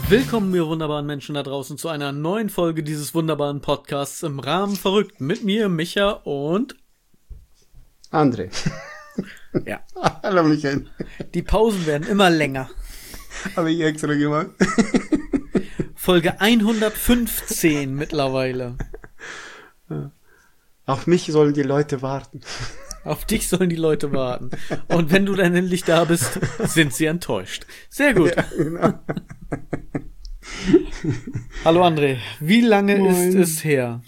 Willkommen, ihr wunderbaren Menschen da draußen, zu einer neuen Folge dieses wunderbaren Podcasts im Rahmen verrückt. Mit mir, Micha und André. Ja. Hallo Michael. Die Pausen werden immer länger. Habe ich extra gemacht. Folge 115 mittlerweile. Auf mich sollen die Leute warten. Auf dich sollen die Leute warten. Und wenn du dann endlich da bist, sind sie enttäuscht. Sehr gut. Ja, genau. Hallo André, wie lange Moin. ist es her?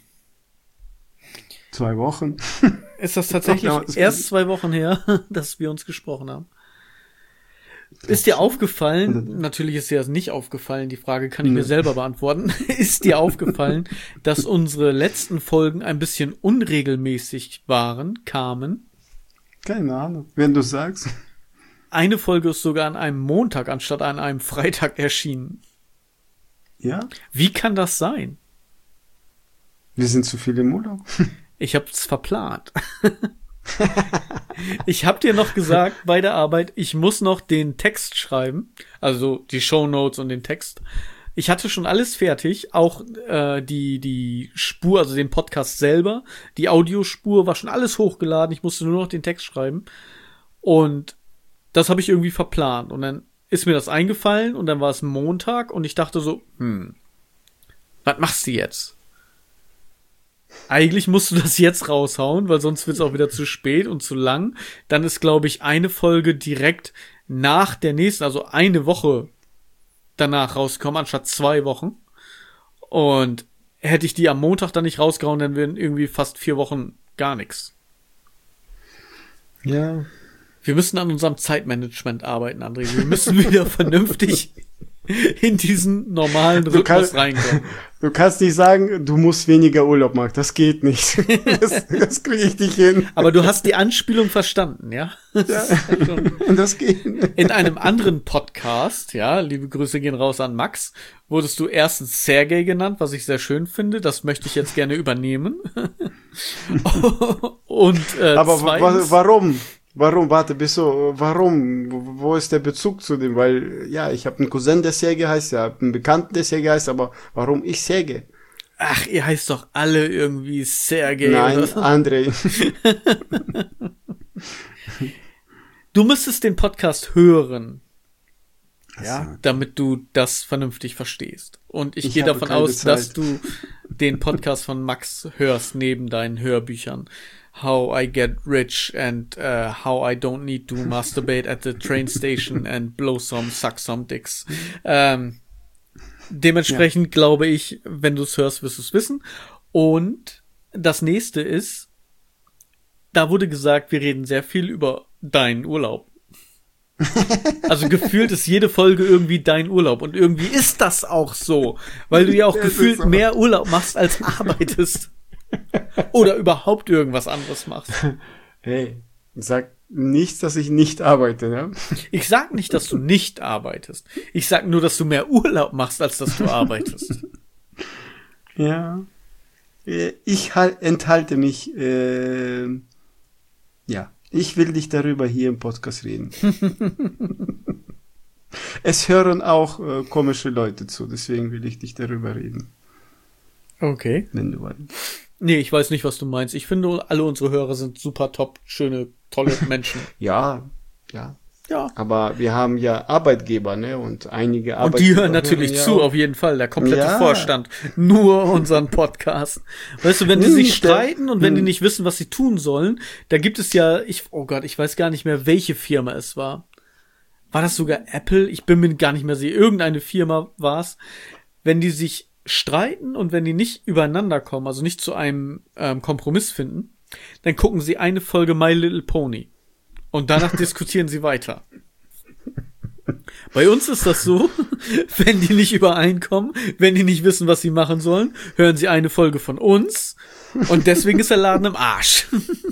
2 Wochen. Ist das tatsächlich Ja, das erst 2 Wochen her, dass wir uns gesprochen haben? Ist dir aufgefallen, natürlich ist dir das nicht aufgefallen, die Frage kann ich mir selber beantworten, ist dir aufgefallen, dass unsere letzten Folgen ein bisschen unregelmäßig kamen? Keine Ahnung, wenn du sagst. Eine Folge ist sogar an einem Montag anstatt an einem Freitag erschienen. Ja, Wie kann das sein? wir sind zu viel im Urlaub. Ich hab's verplant. Ich hab dir noch gesagt bei der Arbeit, ich muss noch den Text schreiben, also die Shownotes und den Text. Ich hatte schon alles fertig, auch die Spur, also den Podcast selber, die Audiospur war schon alles hochgeladen, ich musste nur noch den Text schreiben und das habe ich irgendwie verplant und dann ist mir das eingefallen und dann war es Montag und ich dachte so, was machst du jetzt? Eigentlich musst du das jetzt raushauen, weil sonst wird es auch wieder zu spät und zu lang. Dann ist, glaube ich, eine Folge direkt nach der nächsten, also eine Woche danach rausgekommen, anstatt 2 Wochen. Und hätte ich die am Montag dann nicht rausgehauen, dann wären irgendwie fast 4 Wochen gar nichts. Ja. Wir müssen an unserem Zeitmanagement arbeiten, André. Wir müssen wieder vernünftig in diesen normalen Rhythmus reinkommen. Du kannst nicht sagen, du musst weniger Urlaub machen. Das geht nicht. Das kriege ich nicht hin. Aber du hast die Anspielung verstanden, ja? Ja. Das geht nicht. In einem anderen Podcast, ja, liebe Grüße gehen raus an Max, wurdest du erstens Sergej genannt, was ich sehr schön finde. Das möchte ich jetzt gerne übernehmen. Und Aber zweitens, warum? Warum? Warte, warum? Wo ist der Bezug zu dem? Weil, ja, ich habe einen Cousin, der Sergej heißt, ja, einen Bekannten, der Sergej heißt, aber warum ich Sergej? ach, ihr heißt doch alle irgendwie Sergej. Nein, oder so. André. Du müsstest den Podcast hören. Ja, so. damit du das vernünftig verstehst. Und ich gehe habe davon keine aus, Zeit. dass du den Podcast von Max hörst neben deinen Hörbüchern. How I Get Rich and How I Don't Need to Masturbate at the Train Station and Blow Some, Suck Some Dicks. Dementsprechend glaube ich, wenn du es hörst, wirst du es wissen. Und das nächste ist, da wurde gesagt, wir reden sehr viel über deinen Urlaub. Also gefühlt ist jede Folge irgendwie dein Urlaub. Und irgendwie ist das auch so. Weil du ja auch Das gefühlt ist so. mehr Urlaub machst, als arbeitest. Oder überhaupt irgendwas anderes machst. Hey, sag nichts, dass ich nicht arbeite, ja? Ich sag nicht, dass du nicht arbeitest. Ich sag nur, dass du mehr Urlaub machst, als dass du arbeitest. Ja. Ich enthalte mich, ja. Ich will nicht darüber hier im Podcast reden. Es hören auch komische Leute zu, deswegen will ich nicht darüber reden. Okay. Wenn du weißt. Nee, ich weiß nicht, was du meinst. Ich finde, alle unsere Hörer sind super top, schöne, tolle Menschen. Ja. Ja. Aber wir haben ja Arbeitgeber, ne? Und einige Und Arbeitgeber. die hören natürlich ja zu, auch. auf jeden Fall. Der komplette Ja. Vorstand. Nur unseren Podcast. Weißt du, wenn die sich streiten und wenn die nicht wissen, was sie tun sollen, da gibt es ja, oh Gott, ich weiß gar nicht mehr, welche Firma es war. War das sogar Apple? Ich bin mir gar nicht mehr sicher. Irgendeine Firma war es. Wenn die sich streiten und wenn die nicht übereinander kommen, also nicht zu einem Kompromiss finden, dann gucken sie eine Folge My Little Pony. Und danach diskutieren sie weiter. Bei uns ist das so, wenn die nicht übereinkommen, wenn die nicht wissen, was sie machen sollen, hören sie eine Folge von uns und deswegen ist der Laden im Arsch.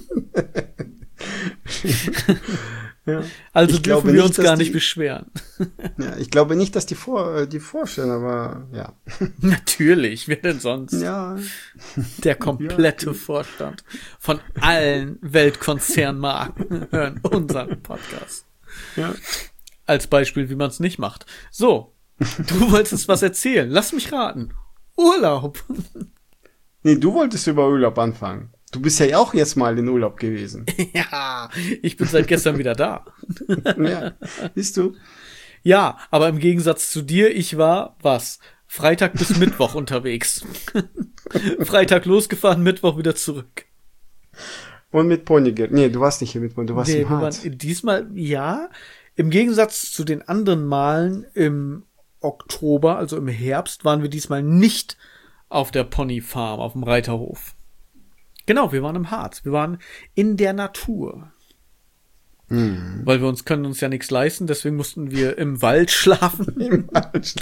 Ja. Also Ich glaube dürfen wir nicht, uns dass gar die- nicht beschweren. Ja, ich glaube nicht, dass die vorstellen, aber ja. Natürlich, wer denn sonst? Ja. Der komplette Vorstand von allen Weltkonzernmarken hören unseren Podcast. Ja. Als Beispiel, wie man es nicht macht. So, Du wolltest was erzählen. Lass mich raten. Urlaub. Nee, du wolltest über Urlaub anfangen. Du bist ja auch jetzt mal in Urlaub gewesen. Ja, ich bin seit gestern wieder da. Ja, siehst du? Ja, aber im Gegensatz zu dir, ich war, Freitag bis Mittwoch unterwegs. Freitag losgefahren, Mittwoch wieder zurück. Und mit Ponygeld. Nee, du warst nicht hier mit Ponygeld, du warst im Harz. Diesmal, ja, im Gegensatz zu den anderen Malen im Oktober, also im Herbst, waren wir diesmal nicht auf der Ponyfarm, auf dem Reiterhof. Genau, wir waren im Harz. Wir waren in der Natur. Weil können uns ja nichts leisten, deswegen mussten wir im Wald schlafen. Im Wald.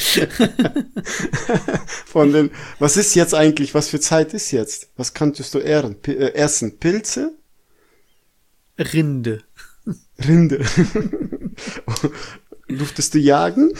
Was ist jetzt eigentlich, was für Zeit ist jetzt? Was kanntest du essen? Pilze? Rinde. Durftest du jagen?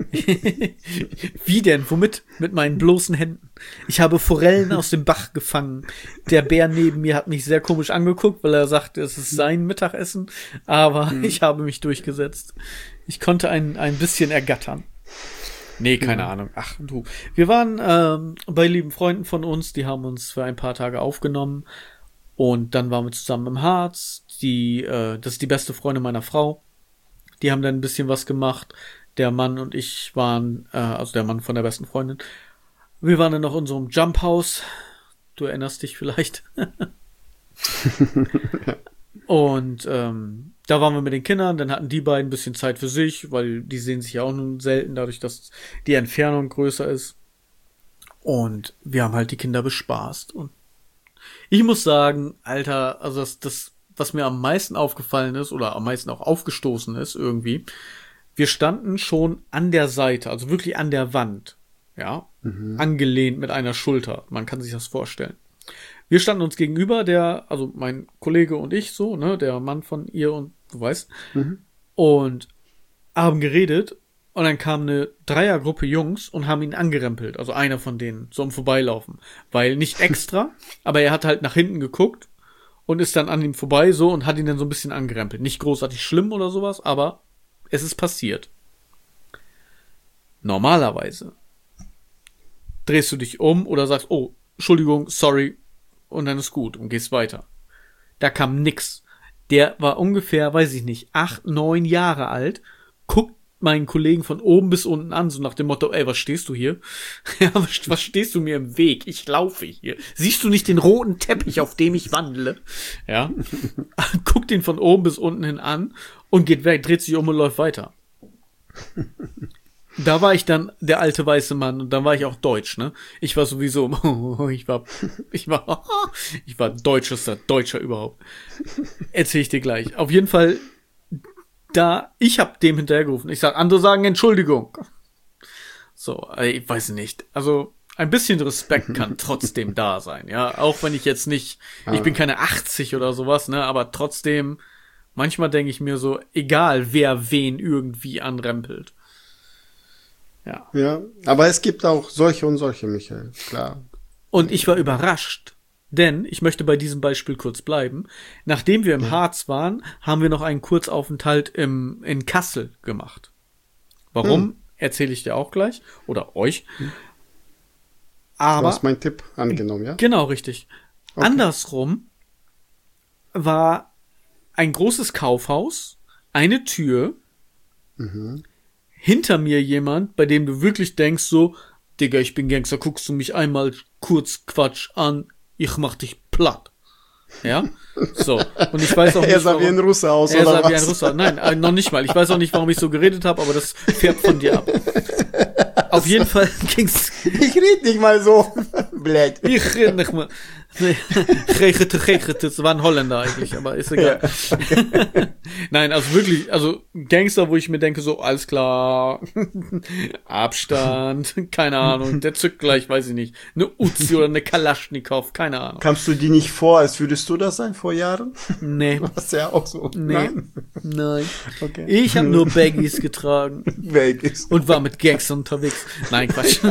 Wie denn? Womit? Mit meinen bloßen Händen. Ich habe Forellen aus dem Bach gefangen. Der Bär neben mir hat mich sehr komisch angeguckt, weil er sagte, es ist sein Mittagessen. Aber ich habe mich durchgesetzt. Ich konnte ein bisschen ergattern. Nee, keine Ahnung. Ach du. Wir waren bei lieben Freunden von uns, die haben uns für ein paar Tage aufgenommen. Und dann waren wir zusammen im Harz. Das ist die beste Freundin meiner Frau. Die haben dann ein bisschen was gemacht. Der Mann und ich waren, also der Mann von der besten Freundin. Wir waren dann noch in unserem Jump House. Du erinnerst dich vielleicht. Und da waren wir mit den Kindern. Dann hatten die beiden ein bisschen Zeit für sich, weil die sehen sich ja auch nun selten, dadurch, dass die Entfernung größer ist. Und wir haben halt die Kinder bespaßt. Und ich muss sagen, Alter, also das was mir am meisten aufgefallen ist oder am meisten auch aufgestoßen ist irgendwie, wir standen schon an der Seite, also wirklich an der Wand, ja, angelehnt mit einer Schulter. Man kann sich das vorstellen. Wir standen uns gegenüber, also mein Kollege und ich so, ne, der Mann von ihr und du weißt, und haben geredet und dann kam eine Dreiergruppe Jungs und haben ihn angerempelt, also einer von denen, so im Vorbeilaufen, weil nicht extra, aber er hat halt nach hinten geguckt und ist dann an ihm vorbei so und hat ihn dann so ein bisschen angerempelt. Nicht großartig schlimm oder sowas, aber es ist passiert. Normalerweise drehst du dich um oder sagst, oh, Entschuldigung, sorry, und dann ist gut und gehst weiter. Da kam nix. Der war ungefähr, weiß ich nicht, 8, 9 Jahre alt, guckt meinen Kollegen von oben bis unten an, so nach dem Motto, ey, was stehst du hier? Ja, was stehst du mir im Weg? Ich laufe hier. Siehst du nicht den roten Teppich, auf dem ich wandle? Ja. Guckt ihn von oben bis unten hin an und geht weg, dreht sich um und läuft weiter. Da war ich dann der alte weiße Mann und dann war ich auch deutsch, ne? Ich war sowieso, ich war deutschester Deutscher überhaupt. Erzähl ich dir gleich. Auf jeden Fall, ich hab dem hinterhergerufen. Ich sag, andere sagen Entschuldigung. So, ich weiß nicht. Also, ein bisschen Respekt kann trotzdem da sein, ja. Auch wenn ich jetzt nicht, ich bin keine 80 oder sowas, ne, aber trotzdem, manchmal denke ich mir so, egal wer wen irgendwie anrempelt. Ja. Ja, aber es gibt auch solche und solche, Michael, klar. Und ich war überrascht, denn, ich möchte bei diesem Beispiel kurz bleiben, nachdem wir im Harz waren, haben wir noch einen Kurzaufenthalt in Kassel gemacht. Warum? Erzähle ich dir auch gleich. Oder euch. Aber, du hast meinen Tipp angenommen, ja? Genau, richtig. Okay. Andersrum war ein großes Kaufhaus, eine Tür, hinter mir jemand, bei dem du wirklich denkst so, Digga, ich bin Gangster, guckst du mich einmal kurz Quatsch an, ich mach dich platt. Ja? So. Und ich weiß auch nicht, er sah wie ein Russe aus, er oder sah wie ein Russe. Nein, noch nicht mal. Ich weiß auch nicht, warum ich so geredet habe, aber das färbt von dir ab. Auf jeden Fall ging's. Ich red nicht mal so. Blöd. Ich red nicht mal. Nee. Das war ein Holländer eigentlich, aber ist egal. Ja, okay. Nein, also wirklich, also Gangster, wo ich mir denke, so, alles klar, Abstand, keine Ahnung, der zückt gleich, weiß ich nicht, eine Uzi oder eine Kalaschnikow, keine Ahnung. Kamst du dir nicht vor, als würdest du das sein vor Jahren? Nee. Du warst ja auch so. Nee. Nein. Okay. Ich habe nur Baggies getragen. Baggies. Und war mit Gangstern unterwegs. Nein, Quatsch.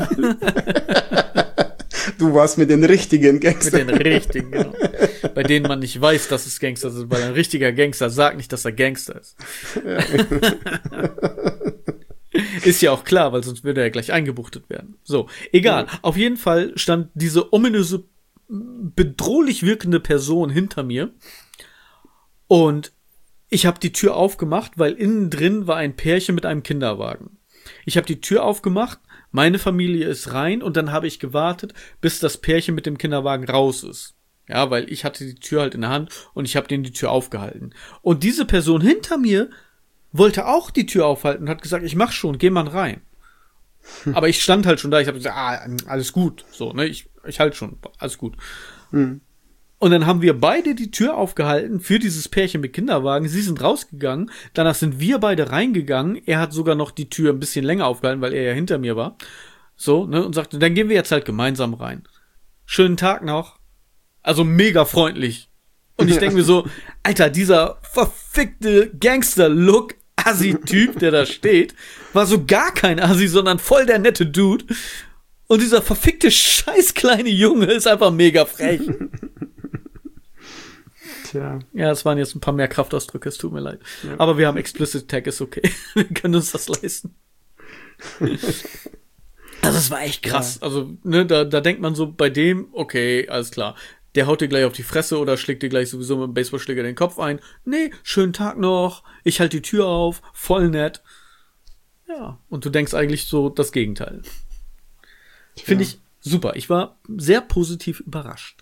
Du warst mit den richtigen Gangstern. Mit den richtigen, genau. Bei denen man nicht weiß, dass es Gangster sind, weil ein richtiger Gangster sagt nicht, dass er Gangster ist. Ja. Ist ja auch klar, weil sonst würde er ja gleich eingebuchtet werden. So, egal. Ja. Auf jeden Fall stand diese ominöse, bedrohlich wirkende Person hinter mir. Und ich habe die Tür aufgemacht, weil innen drin war ein Pärchen mit einem Kinderwagen. Ich habe die Tür aufgemacht, meine Familie ist rein und dann habe ich gewartet, bis das Pärchen mit dem Kinderwagen raus ist. Ja, weil ich hatte die Tür halt in der Hand und ich habe denen die Tür aufgehalten. Und diese Person hinter mir wollte auch die Tür aufhalten und hat gesagt, ich mach schon, geh mal rein. Aber ich stand halt schon da, ich habe gesagt, alles gut, so, ne, ich halt schon, alles gut. Mhm. Und dann haben wir beide die Tür aufgehalten für dieses Pärchen mit Kinderwagen. Sie sind rausgegangen. Danach sind wir beide reingegangen. Er hat sogar noch die Tür ein bisschen länger aufgehalten, weil er ja hinter mir war. So, ne, und sagte, dann gehen wir jetzt halt gemeinsam rein. Schönen Tag noch. Also mega freundlich. Und ich denke mir so, Alter, dieser verfickte Gangster-Look, Assi-Typ, der da steht, war so gar kein Assi, sondern voll der nette Dude. Und dieser verfickte scheiß kleine Junge ist einfach mega frech. Tja. Ja, es waren jetzt ein paar mehr Kraftausdrücke, es tut mir leid. Ja. Aber wir haben Explicit Tag, ist okay. Wir können uns das leisten. Also es war echt krass. Ja. Also, ne, da denkt man so bei dem, okay, alles klar. Der haut dir gleich auf die Fresse oder schlägt dir gleich sowieso mit dem Baseballschläger den Kopf ein. Nee, schönen Tag noch. Ich halte die Tür auf. Voll nett. Ja, und du denkst eigentlich so das Gegenteil. Finde ich super. Ich war sehr positiv überrascht.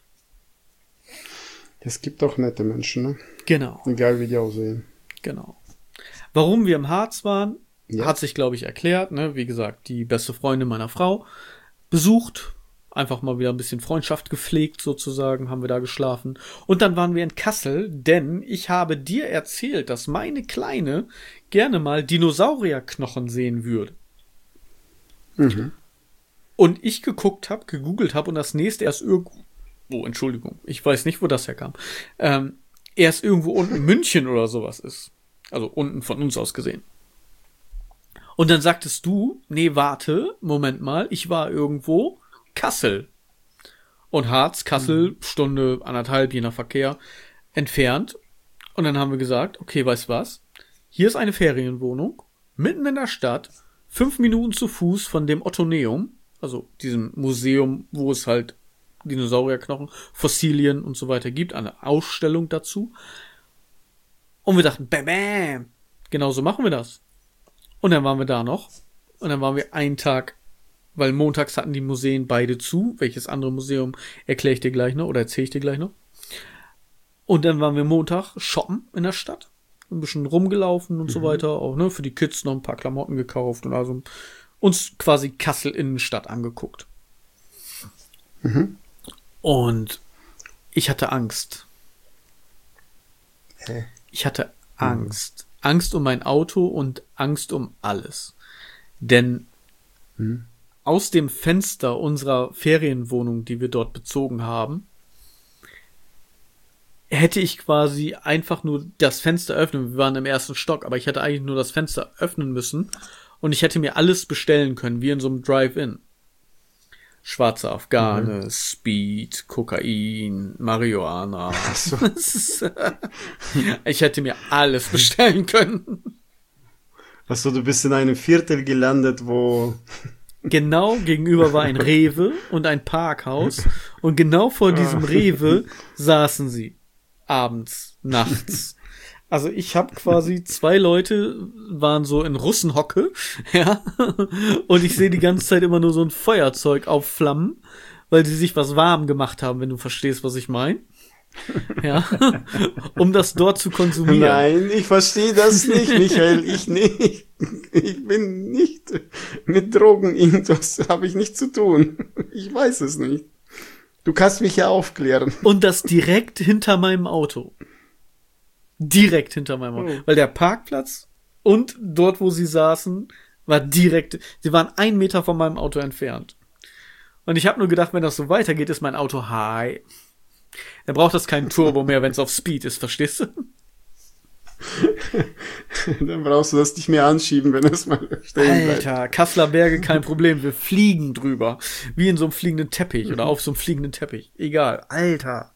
Es gibt auch nette Menschen, ne? Genau. Egal wie die aussehen. Genau. Warum wir im Harz waren, hat sich, glaube ich, erklärt. Ne? Wie gesagt, die beste Freundin meiner Frau besucht. Einfach mal wieder ein bisschen Freundschaft gepflegt, sozusagen, haben wir da geschlafen. Und dann waren wir in Kassel, denn ich habe dir erzählt, dass meine Kleine gerne mal Dinosaurierknochen sehen würde. Mhm. Und ich gegoogelt habe und das nächste erst irgendwo, Entschuldigung, ich weiß nicht, wo das herkam, erst irgendwo unten München oder sowas ist. Also unten von uns aus gesehen. Und dann sagtest du, nee, warte, Moment mal, ich war irgendwo Kassel. Und Harz, Kassel, Stunde, 1,5, je nach Verkehr, entfernt. Und dann haben wir gesagt, okay, weißt was? Hier ist eine Ferienwohnung, mitten in der Stadt, 5 Minuten zu Fuß von dem Ottoneum, also diesem Museum, wo es halt Dinosaurierknochen, Fossilien und so weiter gibt, eine Ausstellung dazu. Und wir dachten, bam, genau so machen wir das. Und dann waren wir da noch. Und dann waren wir einen Tag, weil montags hatten die Museen beide zu. Welches andere Museum erkläre ich dir gleich noch oder erzähle ich dir gleich noch. Und dann waren wir Montag shoppen in der Stadt. Ein bisschen rumgelaufen und so weiter. Auch, ne, für die Kids noch ein paar Klamotten gekauft und also uns quasi Kassel Innenstadt angeguckt. Mhm. Und ich hatte Angst. Ich hatte Angst. Angst um mein Auto und Angst um alles. Denn aus dem Fenster unserer Ferienwohnung, die wir dort bezogen haben, hätte ich quasi einfach nur das Fenster öffnen. Wir waren im 1. Stock, aber ich hätte eigentlich nur das Fenster öffnen müssen und ich hätte mir alles bestellen können, wie in so einem Drive-In. Schwarze Afghane, Speed, Kokain, Marihuana. So. Ich hätte mir alles bestellen können. Achso, du bist in einem Viertel gelandet, wo... Genau gegenüber war ein Rewe und ein Parkhaus. Und genau vor diesem Rewe saßen sie. Abends, nachts. Also ich habe quasi 2 Leute, waren so in Russenhocke, ja, und ich sehe die ganze Zeit immer nur so ein Feuerzeug aufflammen, weil sie sich was warm gemacht haben, wenn du verstehst, was ich meine. Ja, um das dort zu konsumieren. Nein, ich verstehe das nicht, Michael, ich nicht. Ich bin nicht mit Drogen, irgendwas habe ich nichts zu tun. Ich weiß es nicht. Du kannst mich ja aufklären. Und das direkt hinter meinem Auto. Direkt hinter meinem Auto. Weil der Parkplatz und dort, wo sie saßen, war direkt, sie waren 1 Meter von meinem Auto entfernt. Und ich habe nur gedacht, wenn das so weitergeht, ist mein Auto high. Dann braucht das keinen Turbo mehr, wenn es auf Speed ist, verstehst du? Dann brauchst du das nicht mehr anschieben, wenn es mal stehen bleibt. Alter, Kasseler Berge, kein Problem, wir fliegen drüber. Wie in so einem fliegenden Teppich oder auf so einem fliegenden Teppich. Egal, Alter.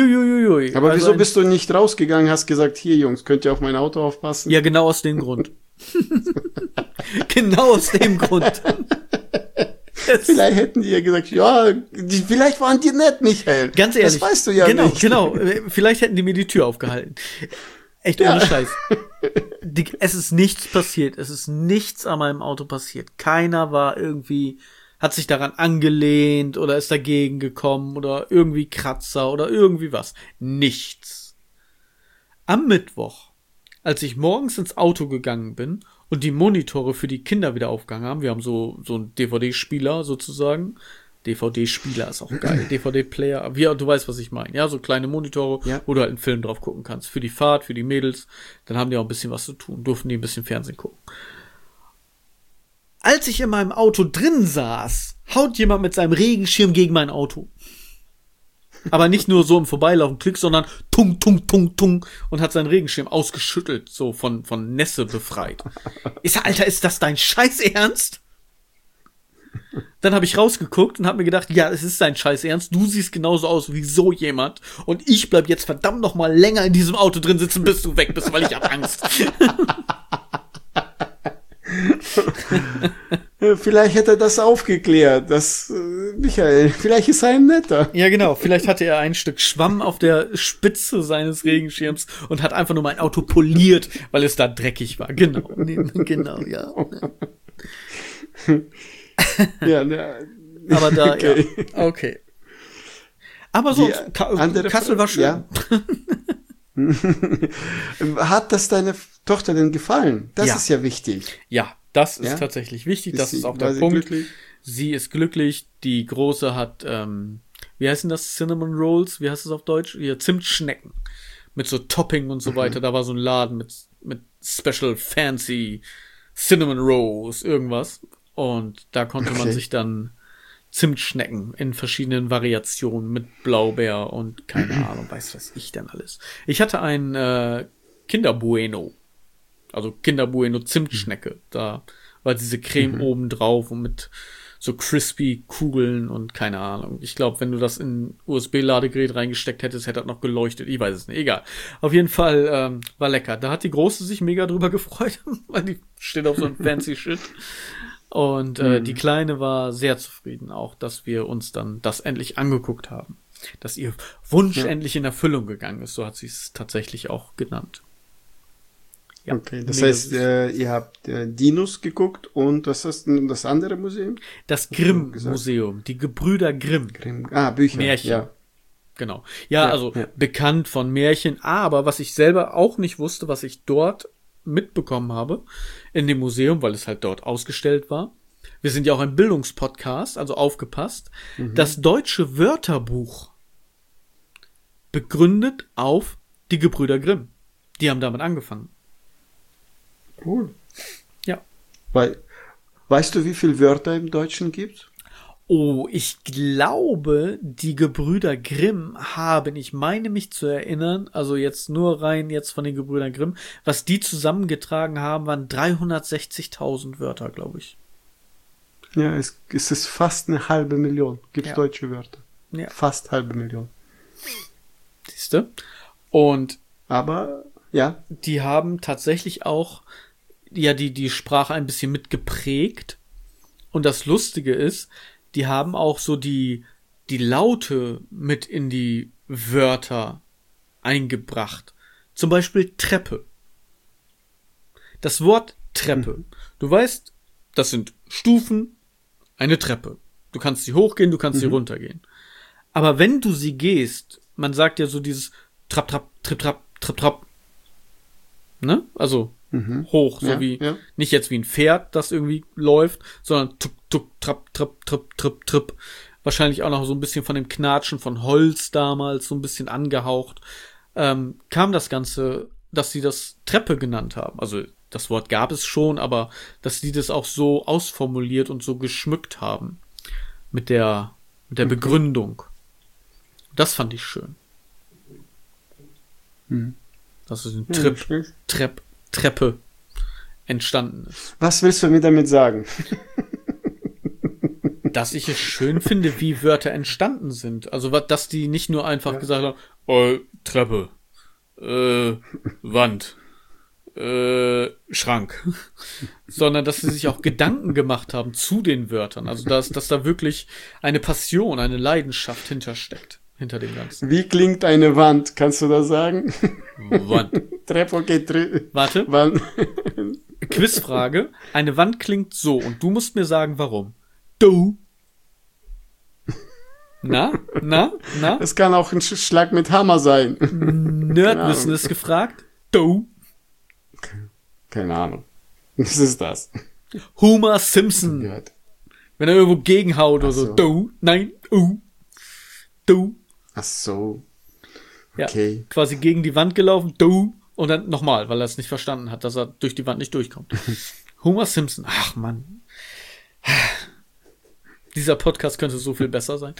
Huiuiuiui. Aber also wieso bist du nicht rausgegangen, hast gesagt, hier Jungs, könnt ihr auf mein Auto aufpassen? Ja, genau aus dem Grund. Genau aus dem Grund. Vielleicht hätten die ja gesagt, ja, vielleicht waren die nett, Michael. Ganz ehrlich. Das weißt du ja nicht. Genau. Vielleicht hätten die mir die Tür aufgehalten. Echt ohne Scheiß. Es ist nichts passiert. Es ist nichts an meinem Auto passiert. Keiner war irgendwie, hat sich daran angelehnt oder ist dagegen gekommen oder irgendwie Kratzer oder irgendwie was. Nichts. Am Mittwoch, als ich morgens ins Auto gegangen bin und die Monitore für die Kinder wieder aufgegangen haben, wir haben so einen DVD-Spieler sozusagen. DVD-Spieler ist auch geil. DVD-Player. Du weißt, was ich meine. Ja, so kleine Monitore, wo du halt einen Film drauf gucken kannst. Für die Fahrt, für die Mädels. Dann haben die auch ein bisschen was zu tun. Durften die ein bisschen Fernsehen gucken. Als ich in meinem Auto drin saß, haut jemand mit seinem Regenschirm gegen mein Auto. Aber nicht nur so im Vorbeilaufen Klick, sondern tung, tung, tung, tung und hat seinen Regenschirm ausgeschüttelt, so von Nässe befreit. Ich sag, Alter, ist das dein Scheiß Ernst? Dann habe ich rausgeguckt und habe mir gedacht, ja, es ist dein Scheiß Ernst, du siehst genauso aus wie so jemand und ich bleib jetzt verdammt noch mal länger in diesem Auto drin sitzen, bis du weg bist, weil ich hab Angst. Vielleicht hätte er das aufgeklärt, dass Michael, vielleicht ist er ein netter. Ja, genau, vielleicht hatte er ein Stück Schwamm auf der Spitze seines Regenschirms und hat einfach nur mein Auto poliert, weil es da dreckig war. Genau, genau, ja. Ja, ne, aber da, okay. Ja, okay. Aber so, Kassel war schön. Ja. Hat das deine Tochter denn gefallen? Das ist ja wichtig. Ja, das ist tatsächlich wichtig. Das ist auch der Punkt. Glücklich? Sie ist glücklich. Die Große hat, wie heißen das? Cinnamon Rolls? Wie heißt das auf Deutsch? Ja, Zimtschnecken. Mit so Topping und so weiter. Da war so ein Laden mit Special Fancy Cinnamon Rolls, irgendwas. Und da konnte man sich dann Zimtschnecken in verschiedenen Variationen mit Blaubeer und keine Ahnung, weiß was ich denn alles. Ich hatte ein Kinder Bueno. Also Kinder Bueno Zimtschnecke. Da war diese Creme oben drauf und mit so crispy Kugeln und keine Ahnung. Ich glaube, wenn du das in USB-Ladegerät reingesteckt hättest, hätte das noch geleuchtet. Ich weiß es nicht. Egal. Auf jeden Fall war lecker. Da hat die Große sich mega drüber gefreut, weil die steht auf so einem fancy Shit. Und die Kleine war sehr zufrieden auch, dass wir uns dann das endlich angeguckt haben. Dass ihr Wunsch endlich in Erfüllung gegangen ist. So hat sie es tatsächlich auch genannt. Ja, okay, das heißt, ihr habt Dinos geguckt und was ist denn das andere Museum? Das Grimm-Museum, die Gebrüder Grimm. Bücher. Märchen. Ja. Genau. Ja, also bekannt von Märchen, aber was ich selber auch nicht wusste, was ich dort mitbekommen habe in dem Museum, weil es halt dort ausgestellt war. Wir sind ja auch ein Bildungspodcast, also aufgepasst. Das deutsche Wörterbuch begründet auf die Gebrüder Grimm. Die haben damit angefangen. Cool. Ja. Weißt du, wie viele Wörter im Deutschen gibt? Oh, ich glaube, die Gebrüder Grimm haben, ich meine mich zu erinnern, also jetzt nur rein jetzt von den Gebrüdern Grimm, was die zusammengetragen haben, waren 360.000 Wörter, glaube ich. Ja, es ist fast 500.000, gibt's deutsche Wörter. Ja. Fast 500.000. Siehste? Und aber, ja. Die haben tatsächlich auch die Sprache ein bisschen mitgeprägt. Und das Lustige ist, die haben auch so die Laute mit in die Wörter eingebracht. Zum Beispiel Treppe. Das Wort Treppe. Du weißt, das sind Stufen, eine Treppe. Du kannst sie hochgehen, du kannst sie runtergehen. Aber wenn du sie gehst, man sagt ja so dieses Trapp, Trapp, Tripp, Trapp, Tripp, Trapp. Ne? Also hoch, so wie, nicht jetzt wie ein Pferd, das irgendwie läuft, sondern tuck, tuck, trapp, trapp, tripp, tripp, tripp. Wahrscheinlich auch noch so ein bisschen von dem Knatschen von Holz damals, so ein bisschen angehaucht. Kam das Ganze, dass sie das Treppe genannt haben. Also das Wort gab es schon, aber dass sie das auch so ausformuliert und so geschmückt haben. Mit der Begründung. Das fand ich schön. Dass es ein Treppe entstanden ist. Was willst du mir damit sagen? Dass ich es schön finde, wie Wörter entstanden sind. Also, dass die nicht nur einfach gesagt haben, Treppe, Wand, Schrank, sondern dass sie sich auch Gedanken gemacht haben zu den Wörtern. Also dass da wirklich eine Passion, eine Leidenschaft hintersteckt, hinter dem Ganzen. Wie klingt eine Wand? Kannst du das sagen? Wand. Treppo geht Warte. Wand. Quizfrage. Eine Wand klingt so und du musst mir sagen, warum. Du. Na? Es kann auch ein Schlag mit Hammer sein. Nerdwissen ist gefragt. Du. Keine Ahnung. Was ist das? Homer Simpson. Gehört. Wenn er irgendwo gegenhaut oder so. Du. Nein. Du. Ach so. Ja, Okay. quasi gegen die Wand gelaufen. Du. Und dann nochmal, weil er es nicht verstanden hat, dass er durch die Wand nicht durchkommt. Homer Simpson. Ach, Mann. Dieser Podcast könnte so viel besser sein.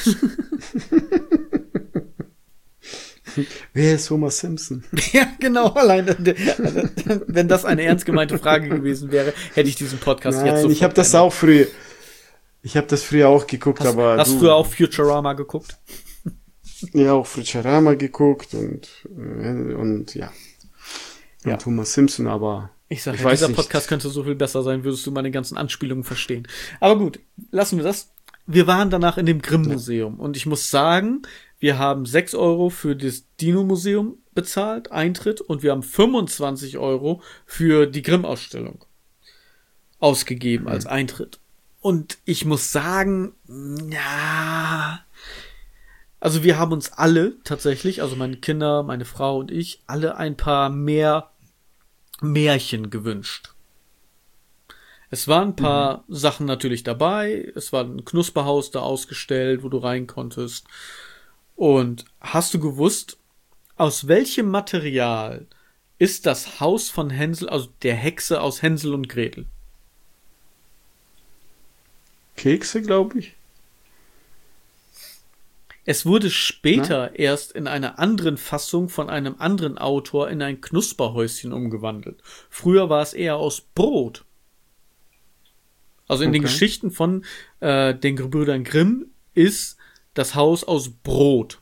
Wer ist Homer Simpson? Ja, genau. Allein, wenn das eine ernst gemeinte Frage gewesen wäre, hätte ich diesen Podcast jetzt so. Ich habe das auch früher. Ich habe das früher auch geguckt, aber hast du auch Futurama geguckt? Ja, auch Futurama geguckt und ja. Und Homer Simpson, aber ich sag ja, dieser Podcast könnte so viel besser sein, würdest du meine ganzen Anspielungen verstehen. Aber gut, lassen wir das. Wir waren danach in dem Grimm-Museum und ich muss sagen, wir haben 6 Euro für das Dino-Museum bezahlt, Eintritt, und wir haben 25 Euro für die Grimm-Ausstellung ausgegeben als Eintritt. Und ich muss sagen, ja, also wir haben uns alle tatsächlich, also meine Kinder, meine Frau und ich, alle ein paar mehr Märchen gewünscht. Es waren ein paar Sachen natürlich dabei. Es war ein Knusperhaus da ausgestellt, wo du rein konntest. Und hast du gewusst, aus welchem Material ist das Haus von Hänsel, also der Hexe aus Hänsel und Gretel? Kekse, glaube ich. Es wurde später erst in einer anderen Fassung von einem anderen Autor in ein Knusperhäuschen umgewandelt. Früher war es eher aus Brot. Also in den Geschichten von den Gebrüdern Grimm ist das Haus aus Brot.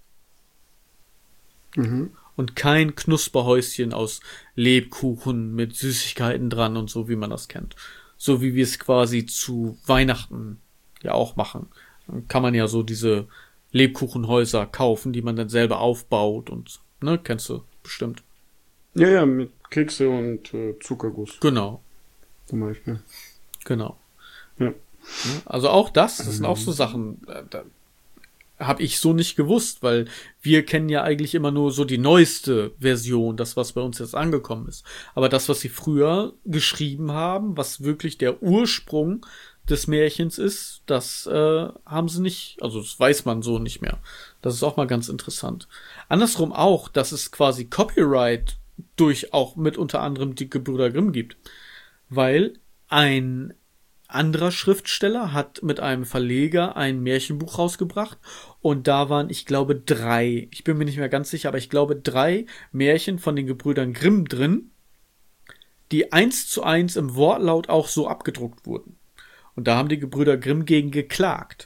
Und kein Knusperhäuschen aus Lebkuchen mit Süßigkeiten dran und so, wie man das kennt. So wie wir es quasi zu Weihnachten ja auch machen. Dann kann man ja so diese Lebkuchenhäuser kaufen, die man dann selber aufbaut und, ne, kennst du bestimmt. Ja, mit Kekse und Zuckerguss. Genau. Zum Beispiel. Genau. Ja. Also auch das sind auch so Sachen, da habe ich so nicht gewusst, weil wir kennen ja eigentlich immer nur so die neueste Version, das, was bei uns jetzt angekommen ist. Aber das, was sie früher geschrieben haben, was wirklich der Ursprung des Märchens ist, das haben sie nicht, also das weiß man so nicht mehr. Das ist auch mal ganz interessant. Andersrum auch, dass es quasi Copyright durch auch mit unter anderem die Gebrüder Grimm gibt. Weil ein anderer Schriftsteller hat mit einem Verleger ein Märchenbuch rausgebracht und da waren, ich glaube, 3, ich bin mir nicht mehr ganz sicher, aber ich glaube 3 Märchen von den Gebrüdern Grimm drin, die 1:1 im Wortlaut auch so abgedruckt wurden. Und da haben die Gebrüder Grimm gegen geklagt.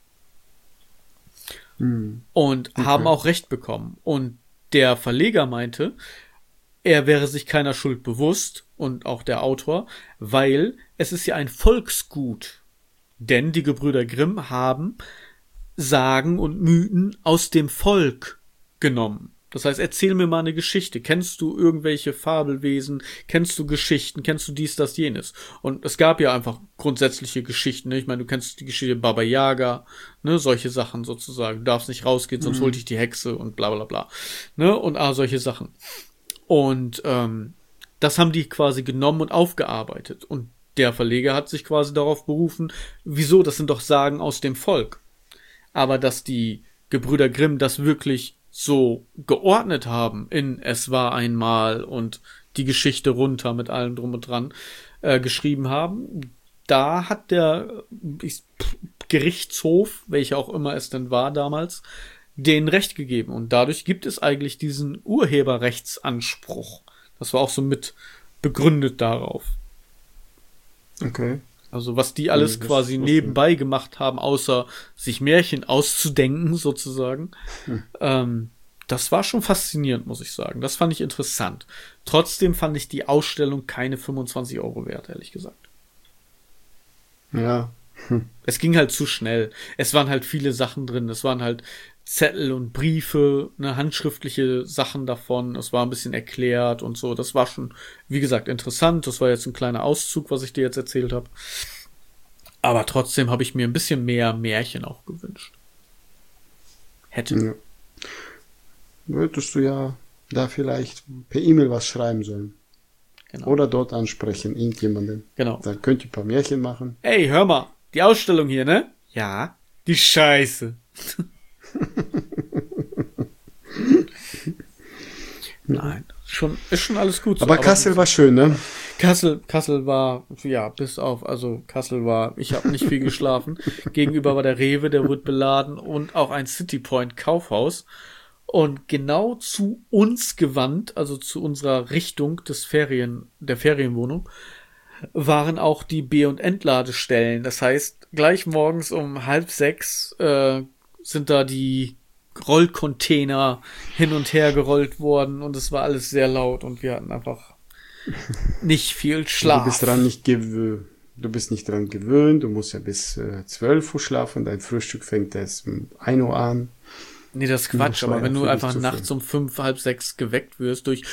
Und haben auch Recht bekommen. Und der Verleger meinte, er wäre sich keiner Schuld bewusst und auch der Autor, weil es ist ja ein Volksgut. Denn die Gebrüder Grimm haben Sagen und Mythen aus dem Volk genommen. Das heißt, erzähl mir mal eine Geschichte. Kennst du irgendwelche Fabelwesen? Kennst du Geschichten? Kennst du dies, das, jenes? Und es gab ja einfach grundsätzliche Geschichten. Ne? Ich meine, du kennst die Geschichte Baba Yaga, ne? Solche Sachen sozusagen. Du darfst nicht rausgehen, sonst holt dich die Hexe und bla bla bla. Ne? Und solche Sachen. Und das haben die quasi genommen und aufgearbeitet. Und der Verleger hat sich quasi darauf berufen, wieso, das sind doch Sagen aus dem Volk. Aber dass die Gebrüder Grimm das wirklich so geordnet haben in Es war einmal und die Geschichte runter mit allem drum und dran geschrieben haben, da hat der Gerichtshof, welcher auch immer es denn war damals, denen Recht gegeben. Und dadurch gibt es eigentlich diesen Urheberrechtsanspruch. Das war auch so mit begründet darauf. Okay. Also was die alles quasi nebenbei gemacht haben, außer sich Märchen auszudenken, sozusagen, das war schon faszinierend, muss ich sagen. Das fand ich interessant. Trotzdem fand ich die Ausstellung keine 25 Euro wert, ehrlich gesagt. Ja. Es ging halt zu schnell. Es waren halt viele Sachen drin. Es waren halt Zettel und Briefe, ne, handschriftliche Sachen davon. Es war ein bisschen erklärt und so. Das war schon, wie gesagt, interessant. Das war jetzt ein kleiner Auszug, was ich dir jetzt erzählt habe. Aber trotzdem habe ich mir ein bisschen mehr Märchen auch gewünscht. Hätte. Ja. Würdest du ja da vielleicht per E-Mail was schreiben sollen. Genau. Oder dort ansprechen, irgendjemanden. Genau. Dann könnt ihr ein paar Märchen machen. Ey, hör mal, die Ausstellung hier, ne? Ja. Die Scheiße. Nein, ist schon alles gut so. Aber Kassel war schön, ne? Kassel war, ja, Kassel war, ich habe nicht viel geschlafen. Gegenüber war der Rewe, der wurde beladen und auch ein City Point Kaufhaus. Und genau zu uns gewandt, also zu unserer Richtung der Ferienwohnung, waren auch die B- und Entladestellen. Das heißt, gleich morgens um 5:30 sind da die Rollcontainer hin und her gerollt worden und es war alles sehr laut und wir hatten einfach nicht viel Schlaf. Du bist nicht dran gewöhnt, du musst ja bis 12 Uhr schlafen, dein Frühstück fängt erst um 1 Uhr an. Nee, das ist Quatsch, aber wenn du einfach nachts um 5, halb 6 geweckt wirst durch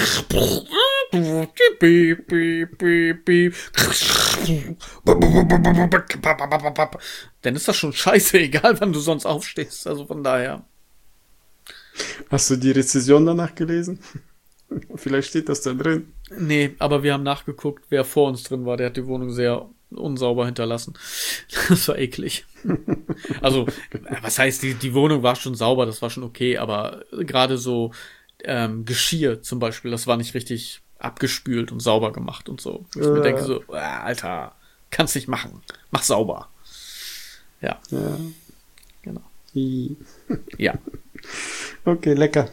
dann ist das schon scheiße, egal wann du sonst aufstehst. Also von daher. Hast du die Rezession danach gelesen? Vielleicht steht das da drin. Nee, aber wir haben nachgeguckt, wer vor uns drin war. Der hat die Wohnung sehr unsauber hinterlassen. Das war eklig. Also, was heißt, die Wohnung war schon sauber, das war schon okay, aber gerade so Geschirr zum Beispiel, das war nicht richtig abgespült und sauber gemacht und so. Ich mir denke so, Alter, kannst nicht machen. Mach sauber. Ja. Genau. Ja. Okay, lecker.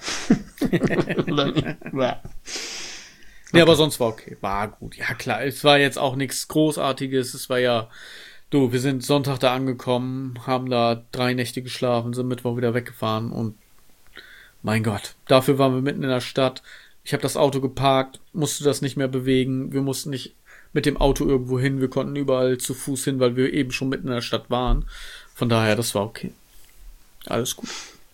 Nee, aber sonst war okay. War gut. Ja, klar. Es war jetzt auch nichts Großartiges. Es war ja, wir sind Sonntag da angekommen, haben da 3 Nächte geschlafen, sind Mittwoch wieder weggefahren und mein Gott, dafür waren wir mitten in der Stadt. Ich habe das Auto geparkt, musste das nicht mehr bewegen. Wir mussten nicht mit dem Auto irgendwo hin. Wir konnten überall zu Fuß hin, weil wir eben schon mitten in der Stadt waren. Von daher, das war okay. Alles gut.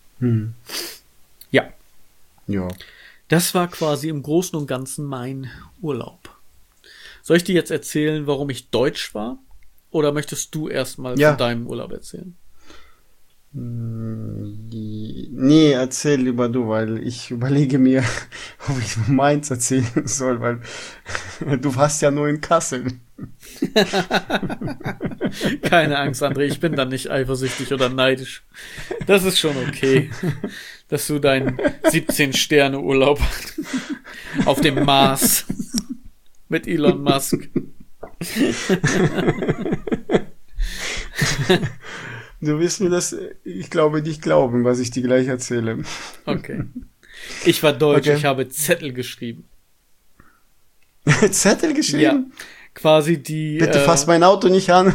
Ja. Ja. Das war quasi im Großen und Ganzen mein Urlaub. Soll ich dir jetzt erzählen, warum ich deutsch war? Oder möchtest du erstmal von deinem Urlaub erzählen? Nee, erzähl lieber du, weil ich überlege mir, ob ich meins erzählen soll, weil du warst ja nur in Kassel. Keine Angst, André, ich bin dann nicht eifersüchtig oder neidisch. Das ist schon okay, dass du deinen 17-Sterne-Urlaub auf dem Mars mit Elon Musk. Du wirst mir das, ich glaube, nicht glauben, was ich dir gleich erzähle. Okay. Ich war deutsch, Ich habe Zettel geschrieben. Zettel geschrieben? Ja. Quasi die. Bitte fass mein Auto nicht an.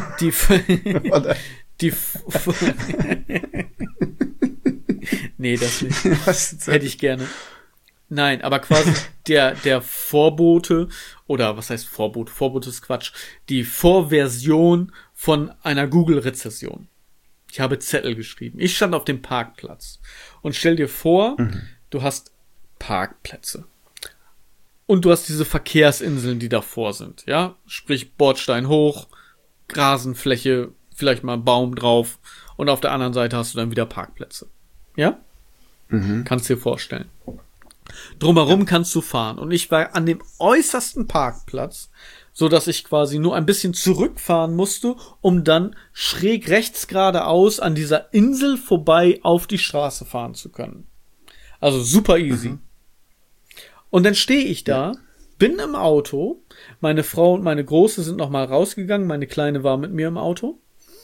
Nee, das nicht. Hätte ich gerne. Nein, aber quasi der Vorbote, oder was heißt Vorbote? Vorbote ist Quatsch. Die Vorversion von einer Google-Rezession. Ich habe Zettel geschrieben. Ich stand auf dem Parkplatz. Und stell dir vor, du hast Parkplätze. Und du hast diese Verkehrsinseln, die davor sind, ja? Sprich, Bordstein hoch, Rasenfläche, vielleicht mal ein Baum drauf. Und auf der anderen Seite hast du dann wieder Parkplätze. Ja? Kannst dir vorstellen. Drumherum kannst du fahren. Und ich war an dem äußersten Parkplatz, so dass ich quasi nur ein bisschen zurückfahren musste, um dann schräg rechts geradeaus an dieser Insel vorbei auf die Straße fahren zu können. Also super easy. Und dann stehe ich da, bin im Auto, meine Frau und meine Große sind noch mal rausgegangen, meine Kleine war mit mir im Auto.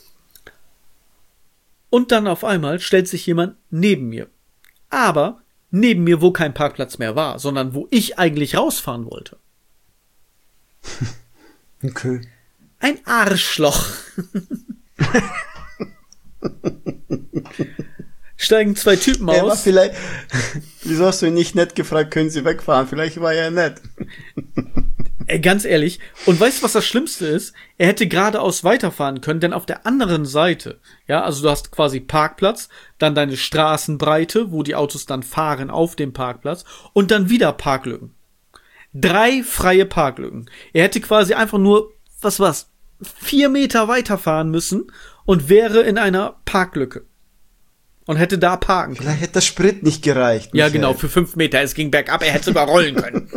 Und dann auf einmal stellt sich jemand neben mir. Aber neben mir, wo kein Parkplatz mehr war, sondern wo ich eigentlich rausfahren wollte. Okay. Ein Arschloch. steigen 2 Typen Er war aus. vielleicht, wieso hast du ihn nicht nett gefragt, können Sie wegfahren? Vielleicht war er nett. Ey, ganz ehrlich. Und weißt du, was das Schlimmste ist? Er hätte geradeaus weiterfahren können, denn auf der anderen Seite, ja, also du hast quasi Parkplatz, dann deine Straßenbreite, wo die Autos dann fahren auf dem Parkplatz und dann wieder Parklücken. 3 freie Parklücken. Er hätte quasi einfach nur, 4 Meter weiterfahren müssen und wäre in einer Parklücke. Und hätte da parken können. Vielleicht hätte der Sprit nicht gereicht. Ja, Michael. genau, für 5 Meter. Es ging bergab, er hätte überrollen können.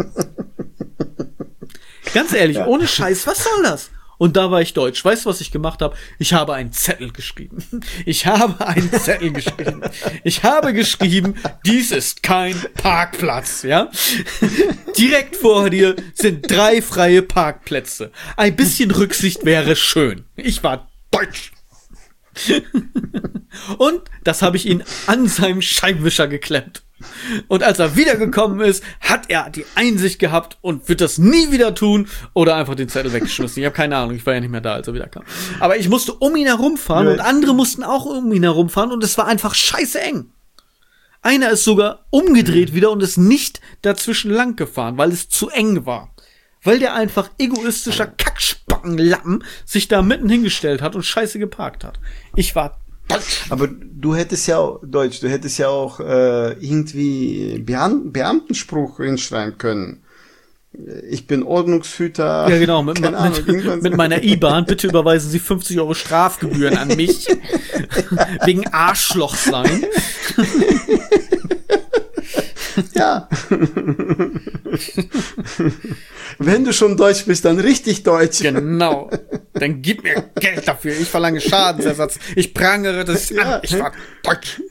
Ganz ehrlich, ohne Scheiß, was soll das? Und da war ich deutsch. Weißt du, was ich gemacht habe? Ich habe einen Zettel geschrieben. Ich habe geschrieben, dies ist kein Parkplatz, ja? Direkt vor dir sind 3 freie Parkplätze. Ein bisschen Rücksicht wäre schön. Ich war deutsch. Und das habe ich ihn an seinem Scheibenwischer geklemmt. Und als er wiedergekommen ist, hat er die Einsicht gehabt und wird das nie wieder tun oder einfach den Zettel weggeschmissen. Ich habe keine Ahnung, ich war ja nicht mehr da, als er wiederkam. Aber ich musste um ihn herumfahren und andere mussten auch um ihn herumfahren und es war einfach scheiße eng. Einer ist sogar umgedreht wieder und ist nicht dazwischen lang gefahren, weil es zu eng war. Weil der einfach egoistischer Kackspackenlappen sich da mitten hingestellt hat und scheiße geparkt hat. Ich war deutsch. Aber du hättest ja auch irgendwie Beamtenspruch hinschreiben können. Ich bin Ordnungshüter. Ja, genau, mit meiner IBAN. Bitte überweisen Sie 50 € Strafgebühren an mich. Wegen Arschloch sein. Ja. Wenn du schon deutsch bist, dann richtig deutsch. Genau. Dann gib mir Geld dafür. Ich verlange Schadensersatz. Ich prangere das an. Ich war deutsch.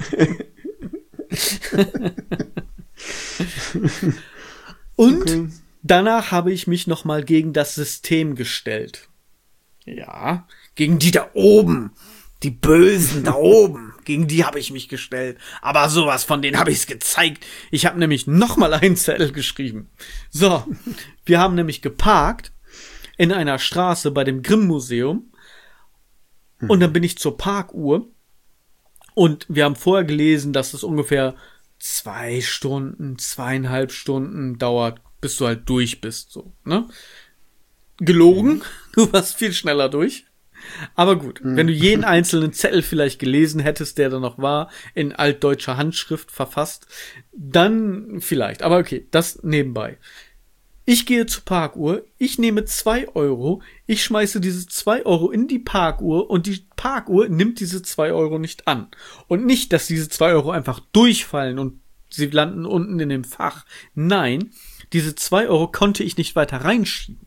Und danach habe ich mich nochmal gegen das System gestellt. Ja, gegen die da oben. Die Bösen da oben. Gegen die habe ich mich gestellt. Aber sowas von denen habe ich es gezeigt. Ich habe nämlich nochmal einen Zettel geschrieben. So, wir haben nämlich geparkt in einer Straße bei dem Grimm-Museum. Und dann bin ich zur Parkuhr. Und wir haben vorher gelesen, dass es ungefähr 2 Stunden, 2,5 Stunden dauert, bis du halt durch bist. So, ne? Gelogen. Du warst viel schneller durch. Aber gut, wenn du jeden einzelnen Zettel vielleicht gelesen hättest, der da noch war, in altdeutscher Handschrift verfasst, dann vielleicht. Aber okay, das nebenbei. Ich gehe zur Parkuhr, ich nehme 2 €, ich schmeiße diese 2 € in die Parkuhr und die Parkuhr nimmt diese 2 € nicht an. Und nicht, dass diese 2 € einfach durchfallen und sie landen unten in dem Fach. Nein, diese 2 € konnte ich nicht weiter reinschieben.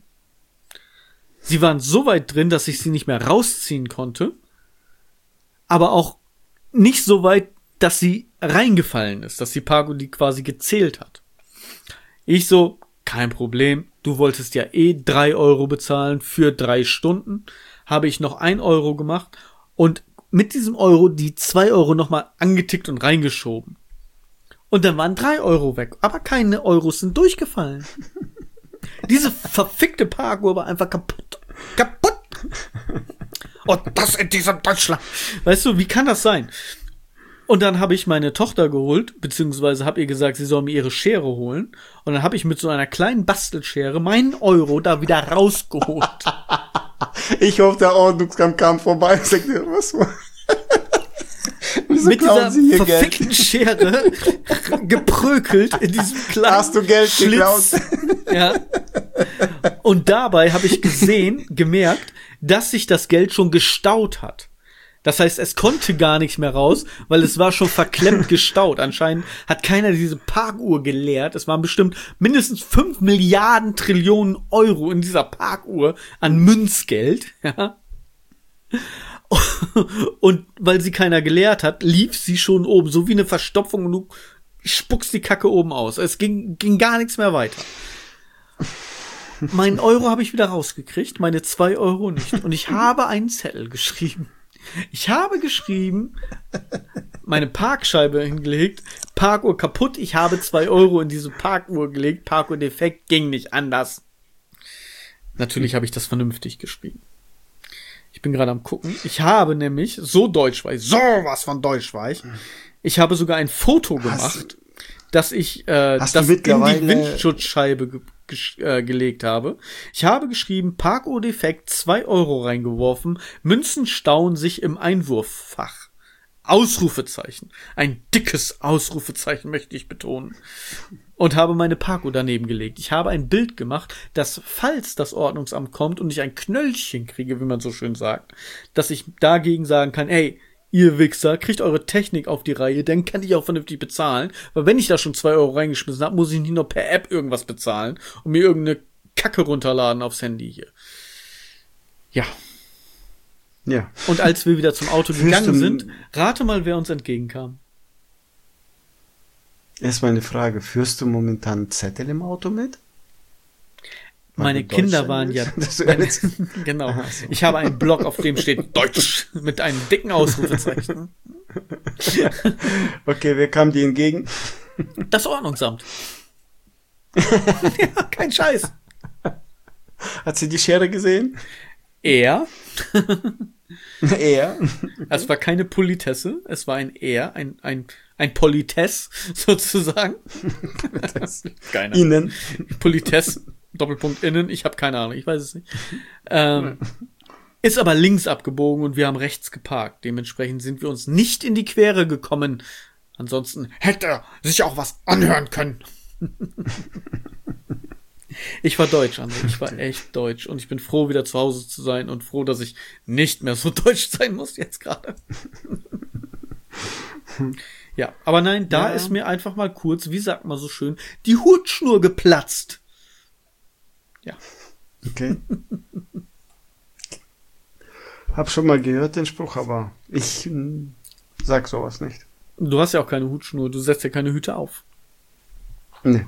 Sie waren so weit drin, dass ich sie nicht mehr rausziehen konnte, aber auch nicht so weit, dass sie reingefallen ist, dass die Parkuhr die quasi gezählt hat. Ich so, kein Problem, du wolltest ja 3 € bezahlen für 3 Stunden, habe ich noch 1 € gemacht und mit diesem Euro die 2 € nochmal angetickt und reingeschoben. Und dann waren 3 € weg, aber keine Euros sind durchgefallen. Diese verfickte Parkuhr war einfach kaputt. Kaputt! Und das in diesem Deutschland. Weißt du, wie kann das sein? Und dann habe ich meine Tochter geholt, beziehungsweise habe ihr gesagt, sie soll mir ihre Schere holen. Und dann habe ich mit so einer kleinen Bastelschere meinen Euro da wieder rausgeholt. Ich hoffe, der Ordnungskampf kam vorbei und sagte, was war? Mit dieser verfickten Schere geprökelt in diesem kleinen Hast du Geld geklaut? Ja. Und dabei habe ich gemerkt, dass sich das Geld schon gestaut hat. Das heißt, es konnte gar nicht mehr raus, weil es war schon verklemmt gestaut. Anscheinend hat keiner diese Parkuhr geleert. Es waren bestimmt mindestens 5 Milliarden Trillionen € in dieser Parkuhr an Münzgeld. Ja. Und weil sie keiner geleert hat, lief sie schon oben, so wie eine Verstopfung und du spuckst die Kacke oben aus. Es ging gar nichts mehr weiter. Meinen Euro habe ich wieder rausgekriegt, meine 2 € nicht. Und ich habe einen Zettel geschrieben. Ich habe geschrieben, meine Parkscheibe hingelegt, Parkuhr kaputt, ich habe 2 € in diese Parkuhr gelegt, Parkuhr defekt, ging nicht anders. Natürlich habe ich das vernünftig geschrieben. Ich bin gerade am gucken. Ich habe nämlich, sowas von deutsch war ich, Ich habe sogar ein Foto gemacht, dass ich das in die Windschutzscheibe gelegt habe. Ich habe geschrieben, Parko-Defekt, 2 Euro reingeworfen, Münzen stauen sich im Einwurffach. Ausrufezeichen. Ein dickes Ausrufezeichen möchte ich betonen. Und habe meine Parko daneben gelegt. Ich habe ein Bild gemacht, dass, falls das Ordnungsamt kommt und ich ein Knöllchen kriege, wie man so schön sagt, dass ich dagegen sagen kann, ey, ihr Wichser, kriegt eure Technik auf die Reihe, dann kann ich auch vernünftig bezahlen. Weil wenn ich da schon 2 Euro reingeschmissen habe, muss ich nicht noch per App irgendwas bezahlen und mir irgendeine Kacke runterladen aufs Handy hier. Ja. Ja. Und als wir wieder zum Auto gegangen sind, rate mal, wer uns entgegenkam. Erstmal eine Frage. Führst du momentan einen Zettel im Auto mit? Meine Kinder waren ja... Genau. Aha, so. Ich habe einen Block, auf dem steht Deutsch mit einem dicken Ausrufezeichen. Okay, wer kam dir entgegen? Das Ordnungsamt. Ja, kein Scheiß. Hat sie die Schere gesehen? Er. Er. Es war keine Politesse, es war ein Er, ein Politesse sozusagen. Keine Ahnung. Innen. Politesse, Doppelpunkt innen, ich habe keine Ahnung, ich weiß es nicht. Ist aber links abgebogen und wir haben rechts geparkt. Dementsprechend sind wir uns nicht in die Quere gekommen. Ansonsten hätte er sich auch was anhören können. Ich war deutsch, André. Ich war echt deutsch. Und ich bin froh, wieder zu Hause zu sein und froh, dass ich nicht mehr so deutsch sein muss jetzt gerade. Ja, aber nein, da ist mir einfach mal kurz, wie sagt man so schön, die Hutschnur geplatzt. Ja. Okay. Hab schon mal gehört den Spruch, aber ich sag sowas nicht. Du hast ja auch keine Hutschnur, du setzt ja keine Hüte auf. Nee.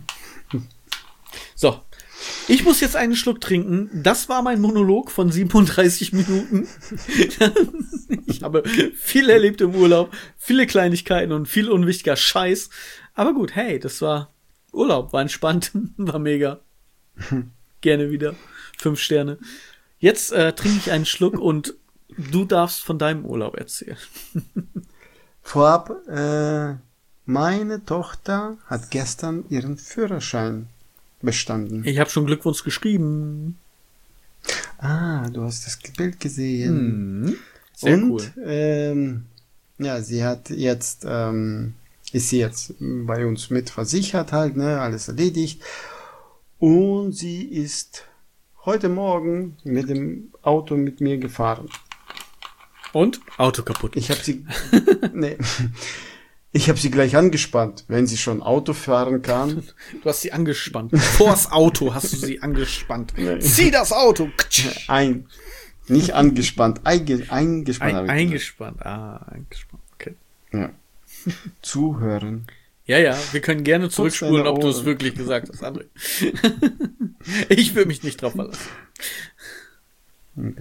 So, ich muss jetzt einen Schluck trinken. Das war mein Monolog von 37 Minuten. Ich habe viel erlebt im Urlaub, viele Kleinigkeiten und viel unwichtiger Scheiß. Aber gut, hey, das war Urlaub, war entspannt, war mega. Gerne wieder. 5 Sterne. Jetzt trinke ich einen Schluck und du darfst von deinem Urlaub erzählen. Vorab, meine Tochter hat gestern ihren Führerschein bestanden. Ich habe schon Glückwunsch geschrieben. Ah, du hast das Bild gesehen. Sehr und, cool. Ja, sie hat jetzt, ist sie jetzt bei uns mit versichert halt, ne, alles erledigt. Und sie ist heute Morgen mit dem Auto mit mir gefahren. Und? Auto kaputt. Ich habe sie, nee. Ich habe sie gleich angespannt, wenn sie schon Auto fahren kann. Du hast sie angespannt. Vors Auto hast du sie angespannt. Zieh das Auto! Nicht angespannt, eingespannt. Eingespannt, eingespannt, okay. Ja. Zuhören. Ja, wir können gerne zurückspulen, ob du es wirklich gesagt hast, André. Ich will mich nicht drauf verlassen. Okay.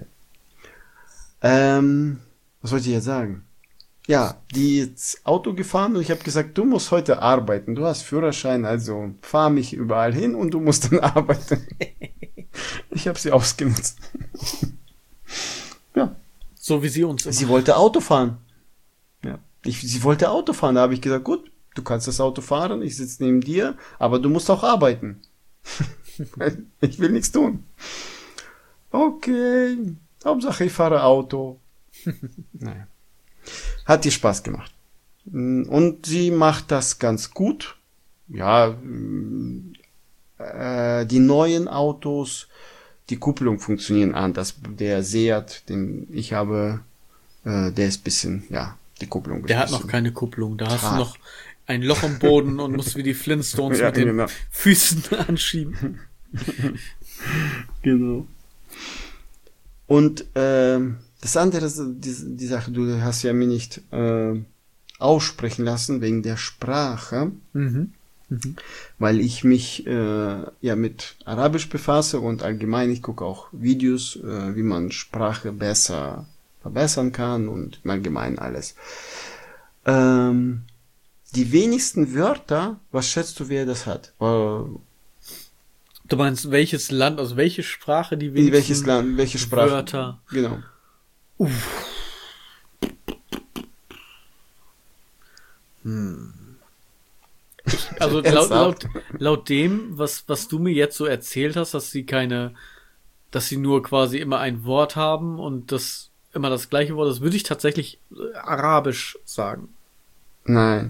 Was wollte ich jetzt sagen? Ja, die ist Auto gefahren und ich habe gesagt, du musst heute arbeiten. Du hast Führerschein, also fahr mich überall hin und du musst dann arbeiten. Ich habe sie ausgenutzt. Ja. So wie sie uns immer. Sie wollte Auto fahren. Ja. Sie wollte Auto fahren. Da habe ich gesagt, gut, du kannst das Auto fahren, ich sitze neben dir, aber du musst auch arbeiten. Ich will nichts tun. Okay, Hauptsache ich fahre Auto. Naja. Hat ihr Spaß gemacht. Und sie macht das ganz gut. Ja, die neuen Autos, die Kupplung funktionieren anders. Der Seat, den ich habe, der ist bisschen, ja, die Kupplung. Der hat noch keine Kupplung. Da hast du noch ein Loch im Boden und musst wie die Flintstones mit den Füßen anschieben. Genau. Und das andere, die Sache, du hast ja mir nicht aussprechen lassen wegen der Sprache, weil ich mich ja mit Arabisch befasse und allgemein, ich gucke auch Videos, wie man Sprache besser verbessern kann und im Allgemeinen alles. Die wenigsten Wörter, was schätzt du, wer das hat? Du meinst, welches Land, also welche Sprache die wenigsten welches Land, welche Sprache? Wörter? Genau. Also laut dem, was du mir jetzt so erzählt hast, dass sie nur quasi immer ein Wort haben und das immer das gleiche Wort ist, würde ich tatsächlich Arabisch sagen. Nein.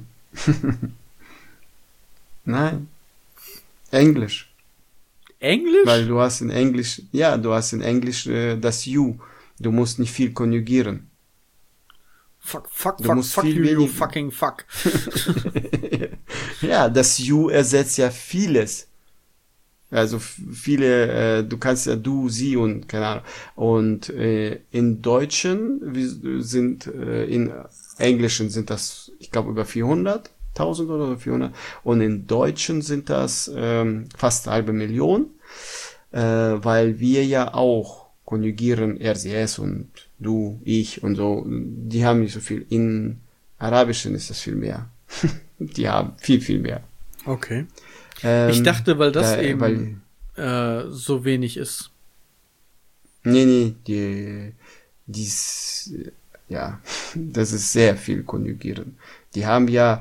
Nein. Englisch. Englisch? Weil du hast in Englisch das You. Du musst nicht viel konjugieren. Fuck you fucking fuck. Ja, das You ersetzt ja vieles. Also viele, du kannst ja du, sie und keine Ahnung. Und in Deutschen in Englischen sind das, ich glaube, über 400.000 oder 400. Und in Deutschen sind das fast 500.000, weil wir ja auch konjugieren RCS und du, ich und so. Die haben nicht so viel. In Arabischen ist das viel mehr. Die haben viel, viel mehr. Okay. Ich dachte, weil das so wenig ist. Nee, ja, das ist sehr viel konjugieren. Die haben ja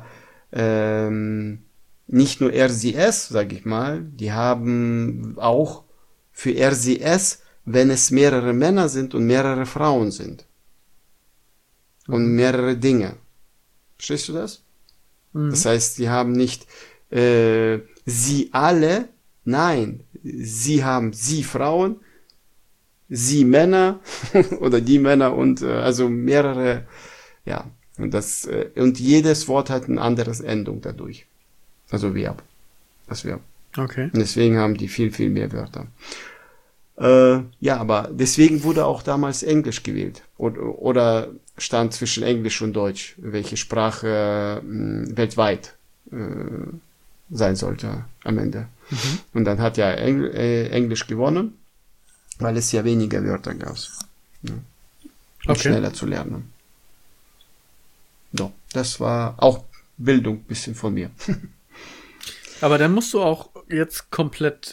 nicht nur RCS, sag ich mal, die haben auch für RCS, wenn es mehrere Männer sind und mehrere Frauen sind. Und mehrere Dinge. Verstehst du das? Mhm. Das heißt, die haben nicht sie alle, nein, sie haben sie Frauen, sie Männer oder die Männer und also mehrere, ja, und jedes Wort hat eine andere Endung dadurch. Also Verb. Das Verb. Okay. Und deswegen haben die viel, viel mehr Wörter. Ja, aber deswegen wurde auch damals Englisch gewählt. Oder stand zwischen Englisch und Deutsch, welche Sprache weltweit sein sollte am Ende. Mhm. Und dann hat ja Englisch gewonnen, weil es ja weniger Wörter gab. Ja. Und schneller zu lernen. So, das war auch Bildung bisschen von mir. Aber dann musst du auch jetzt komplett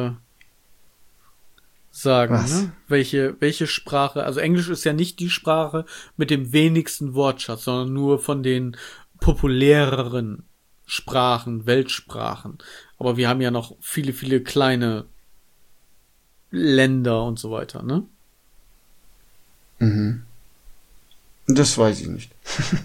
sagen, ne? Welche Sprache, also Englisch ist ja nicht die Sprache mit dem wenigsten Wortschatz, sondern nur von den populäreren Sprachen, Weltsprachen. Aber wir haben ja noch viele, viele kleine Länder und so weiter, ne? Mhm. Das weiß ich nicht.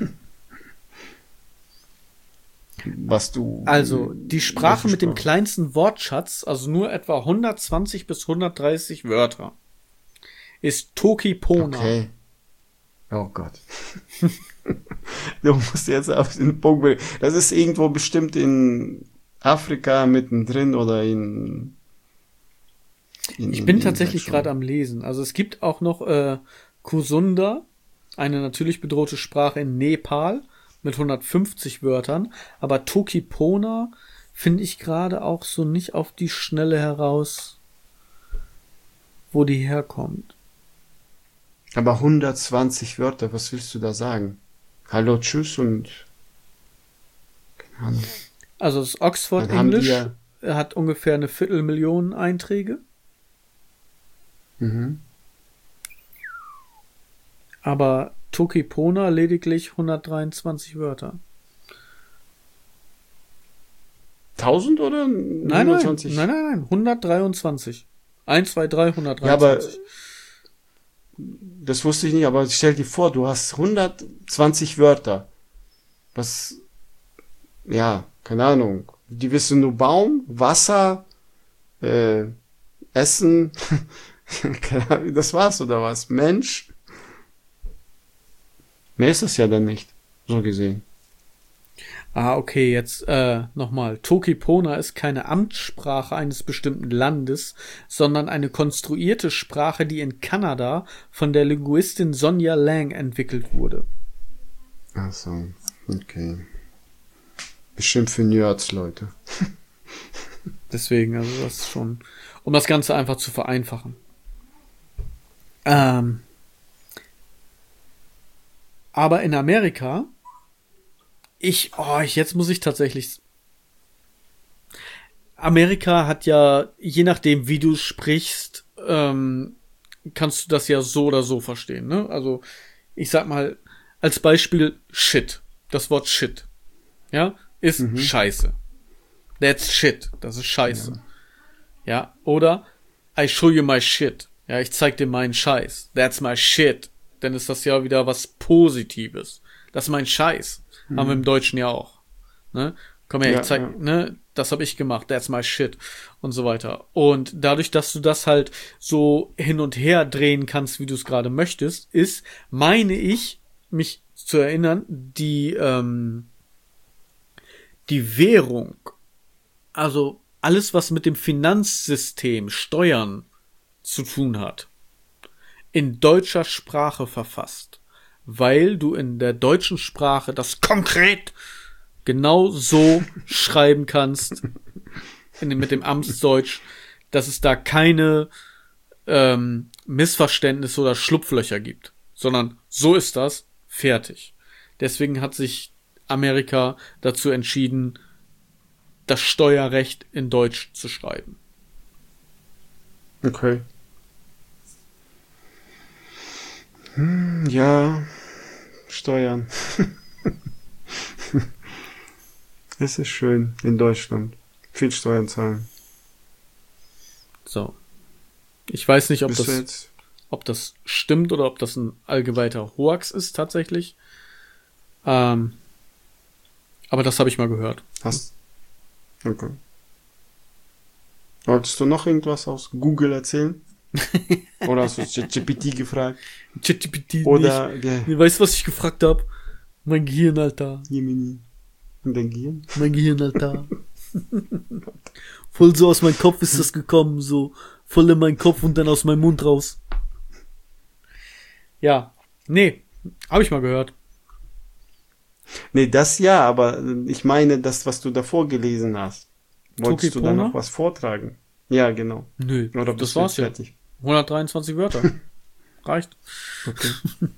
Also, die Sprache mit dem kleinsten Wortschatz, also nur etwa 120 bis 130 Wörter, ist Toki-Pona. Okay. Oh Gott. Du musst jetzt auf den Punkt bringen. Das ist irgendwo bestimmt in Afrika mittendrin oder ich bin tatsächlich gerade am Lesen. Also es gibt auch noch Kusunda, eine natürlich bedrohte Sprache in Nepal mit 150 Wörtern. Aber Toki-Pona finde ich gerade auch so nicht auf die Schnelle heraus, wo die herkommt. Aber 120 Wörter, was willst du da sagen? Hallo, tschüss und keine Ahnung. Also das Oxford English hat ungefähr 250.000 Einträge. Mhm. Aber Toki-Pona lediglich 123 Wörter. 1000 oder 120? Nein, 123. 1, 2, 3, 123. Ja, aber das wusste ich nicht, aber stell dir vor, du hast 120 Wörter. Was, ja, keine Ahnung. Die wissen nur Baum, Wasser, Essen, das war's oder was? Mensch. Mehr ist es ja dann nicht, so gesehen. Okay, jetzt nochmal. Toki-Pona ist keine Amtssprache eines bestimmten Landes, sondern eine konstruierte Sprache, die in Kanada von der Linguistin Sonja Lang entwickelt wurde. Ach so, okay. Bestimmt für Nerds, Leute. Deswegen, also das ist schon, um das Ganze einfach zu vereinfachen. Aber in Amerika, jetzt muss ich tatsächlich. Amerika hat ja, je nachdem, wie du sprichst, kannst du das ja so oder so verstehen, ne? Also, ich sag mal, als Beispiel Shit. Das Wort Shit. ja, ist scheiße. That's shit. Das ist scheiße. Ja, oder I show you my shit. Ja, ich zeig dir meinen Scheiß. That's my shit. Dann ist das ja wieder was Positives. Das ist mein Scheiß. Haben wir im Deutschen ja auch. Ne? Komm her, ich zeig, ne, das habe ich gemacht. That's my shit. Und so weiter. Und dadurch, dass du das halt so hin und her drehen kannst, wie du es gerade möchtest, ist, meine ich, mich zu erinnern, die Währung, also alles, was mit dem Finanzsystem, Steuern zu tun hat, in deutscher Sprache verfasst, weil du in der deutschen Sprache das konkret genau so schreiben kannst, mit dem Amtsdeutsch, dass es da keine Missverständnisse oder Schlupflöcher gibt, sondern so ist das, fertig. Deswegen hat sich Amerika dazu entschieden, das Steuerrecht in Deutsch zu schreiben. Okay. Ja, Steuern. Es ist schön in Deutschland. Viel Steuern zahlen. So. Ich weiß nicht, ob das stimmt oder ob das ein allgeweiter Hoax ist tatsächlich. Aber das habe ich mal gehört. Okay. Wolltest du noch irgendwas aus Google erzählen? Oder hast du ChatGPT gefragt? ChatGPT oder nicht. Weißt du, was ich gefragt habe? Mein Gehirn, Alter. Gemini. Und dein Gehirn? Mein Gehirn, Alter. Voll so aus meinem Kopf ist das gekommen, so voll in meinen Kopf und dann aus meinem Mund raus. Ja, nee, habe ich mal gehört. Nee, das ja, aber ich meine das, was du davor gelesen hast. Wolltest du da noch was vortragen? Ja, genau. Nö, oder das war's ja. 123 Wörter. Reicht. Okay.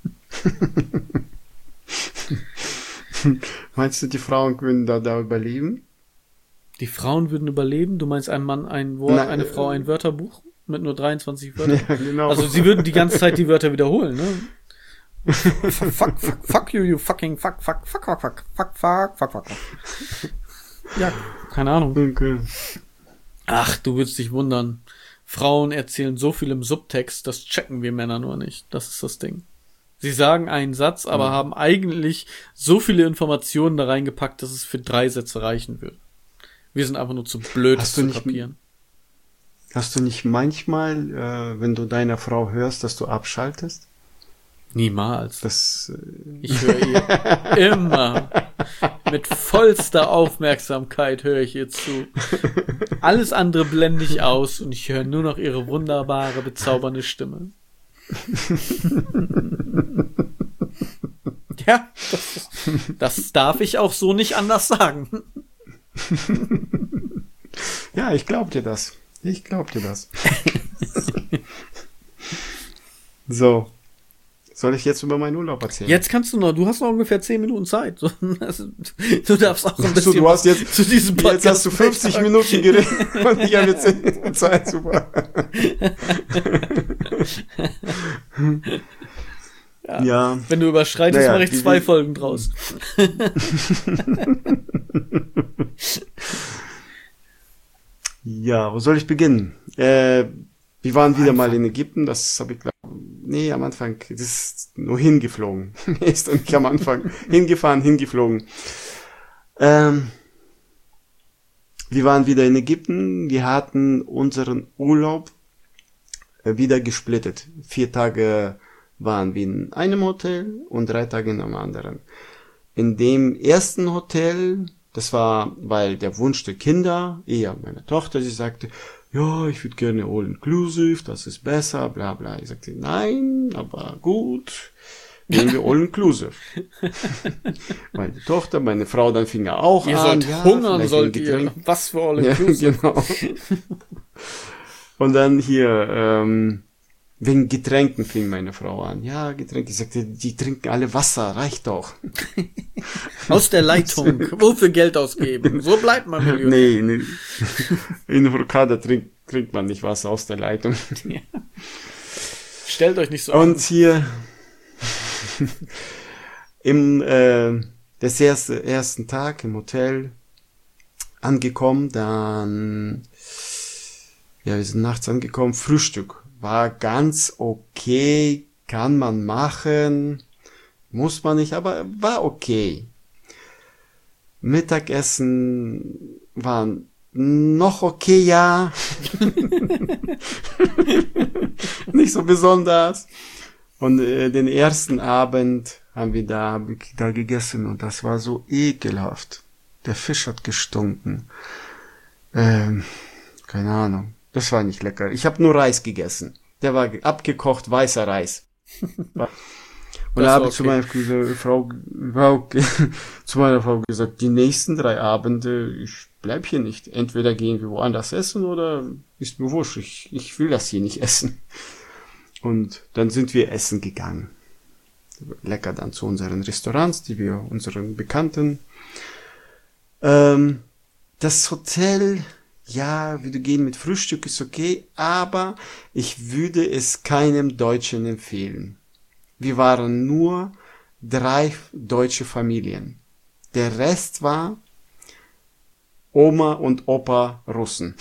Meinst du, die Frauen würden da überleben? Die Frauen würden überleben? Du meinst, ein Mann ein Wort, eine Frau ein Wörterbuch mit nur 23 Wörtern? Ja, genau. Also sie würden die ganze Zeit die Wörter wiederholen, ne? Fuck you fucking fuck. Ja, keine Ahnung. Okay. Ach, du würdest dich wundern. Frauen erzählen so viel im Subtext, das checken wir Männer nur nicht. Das ist das Ding. Sie sagen einen Satz, aber haben eigentlich so viele Informationen da reingepackt, dass es für 3 Sätze reichen würde. Wir sind einfach nur zu blöd, das zu kapieren. Hast du nicht manchmal, wenn du deiner Frau hörst, dass du abschaltest? Niemals. Ich höre ihr immer. Mit vollster Aufmerksamkeit höre ich ihr zu. Alles andere blende ich aus und ich höre nur noch ihre wunderbare, bezaubernde Stimme. Ja, das darf ich auch so nicht anders sagen. Ja, ich glaub dir das. So. Soll ich jetzt über meinen Urlaub erzählen? Jetzt kannst du hast noch ungefähr 10 Minuten Zeit. Du darfst auch ein bisschen du hast jetzt, zu diesem Podcast. Jetzt hast du 50 Minuten geredet und ich habe jetzt 10 Minuten Zeit. Super. Ja. Wenn du überschreitest, mache ich 2 Folgen draus. Ja, wo soll ich beginnen? Wir waren wieder mal in Ägypten, das habe ich am Anfang, das ist nur hingeflogen. Ist nicht am Anfang. Hingeflogen. Wir waren wieder in Ägypten, wir hatten unseren Urlaub wieder gesplittet. 4 Tage waren wir in einem Hotel und 3 Tage in einem anderen. In dem ersten Hotel, das war, weil der Wunsch der Kinder, eher meine Tochter, sie sagte, ja, ich würde gerne All-Inclusive, das ist besser, bla bla. Ich sagte, nein, aber gut, nehmen wir All-Inclusive. Meine Tochter, meine Frau, dann fing er auch ihr an. Ihr sollt hungern, sollt ihr. Was für All-Inclusive. Ja, genau. Und dann hier, wegen Getränken fing meine Frau an. Ja, Getränke. Ich sagte, die trinken alle Wasser, reicht doch. Aus der Leitung. Wofür Geld ausgeben? So bleibt man Millionär. Nee. In Hurghada trinkt man nicht Wasser aus der Leitung. Ja. Stellt euch nicht so an. Und hier das ersten Tag im Hotel angekommen, dann, ja, wir sind nachts angekommen, Frühstück war ganz okay, kann man machen, muss man nicht, aber war okay. Mittagessen war noch okay, ja. Nicht so besonders. Und den ersten Abend haben wir da gegessen und das war so ekelhaft. Der Fisch hat gestunken. Keine Ahnung. Das war nicht lecker. Ich habe nur Reis gegessen. Der war abgekocht, weißer Reis. Und da habe ich zu meiner Frau gesagt, die nächsten 3 Abende, ich bleib hier nicht. Entweder gehen wir woanders essen oder ist mir wurscht. Ich will das hier nicht essen. Und dann sind wir essen gegangen. Lecker dann zu unseren Restaurants, die wir unseren Bekannten. Das Hotel, ja, würde gehen mit Frühstück, ist okay, aber ich würde es keinem Deutschen empfehlen. Wir waren nur 3 deutsche Familien. Der Rest war Oma und Opa Russen.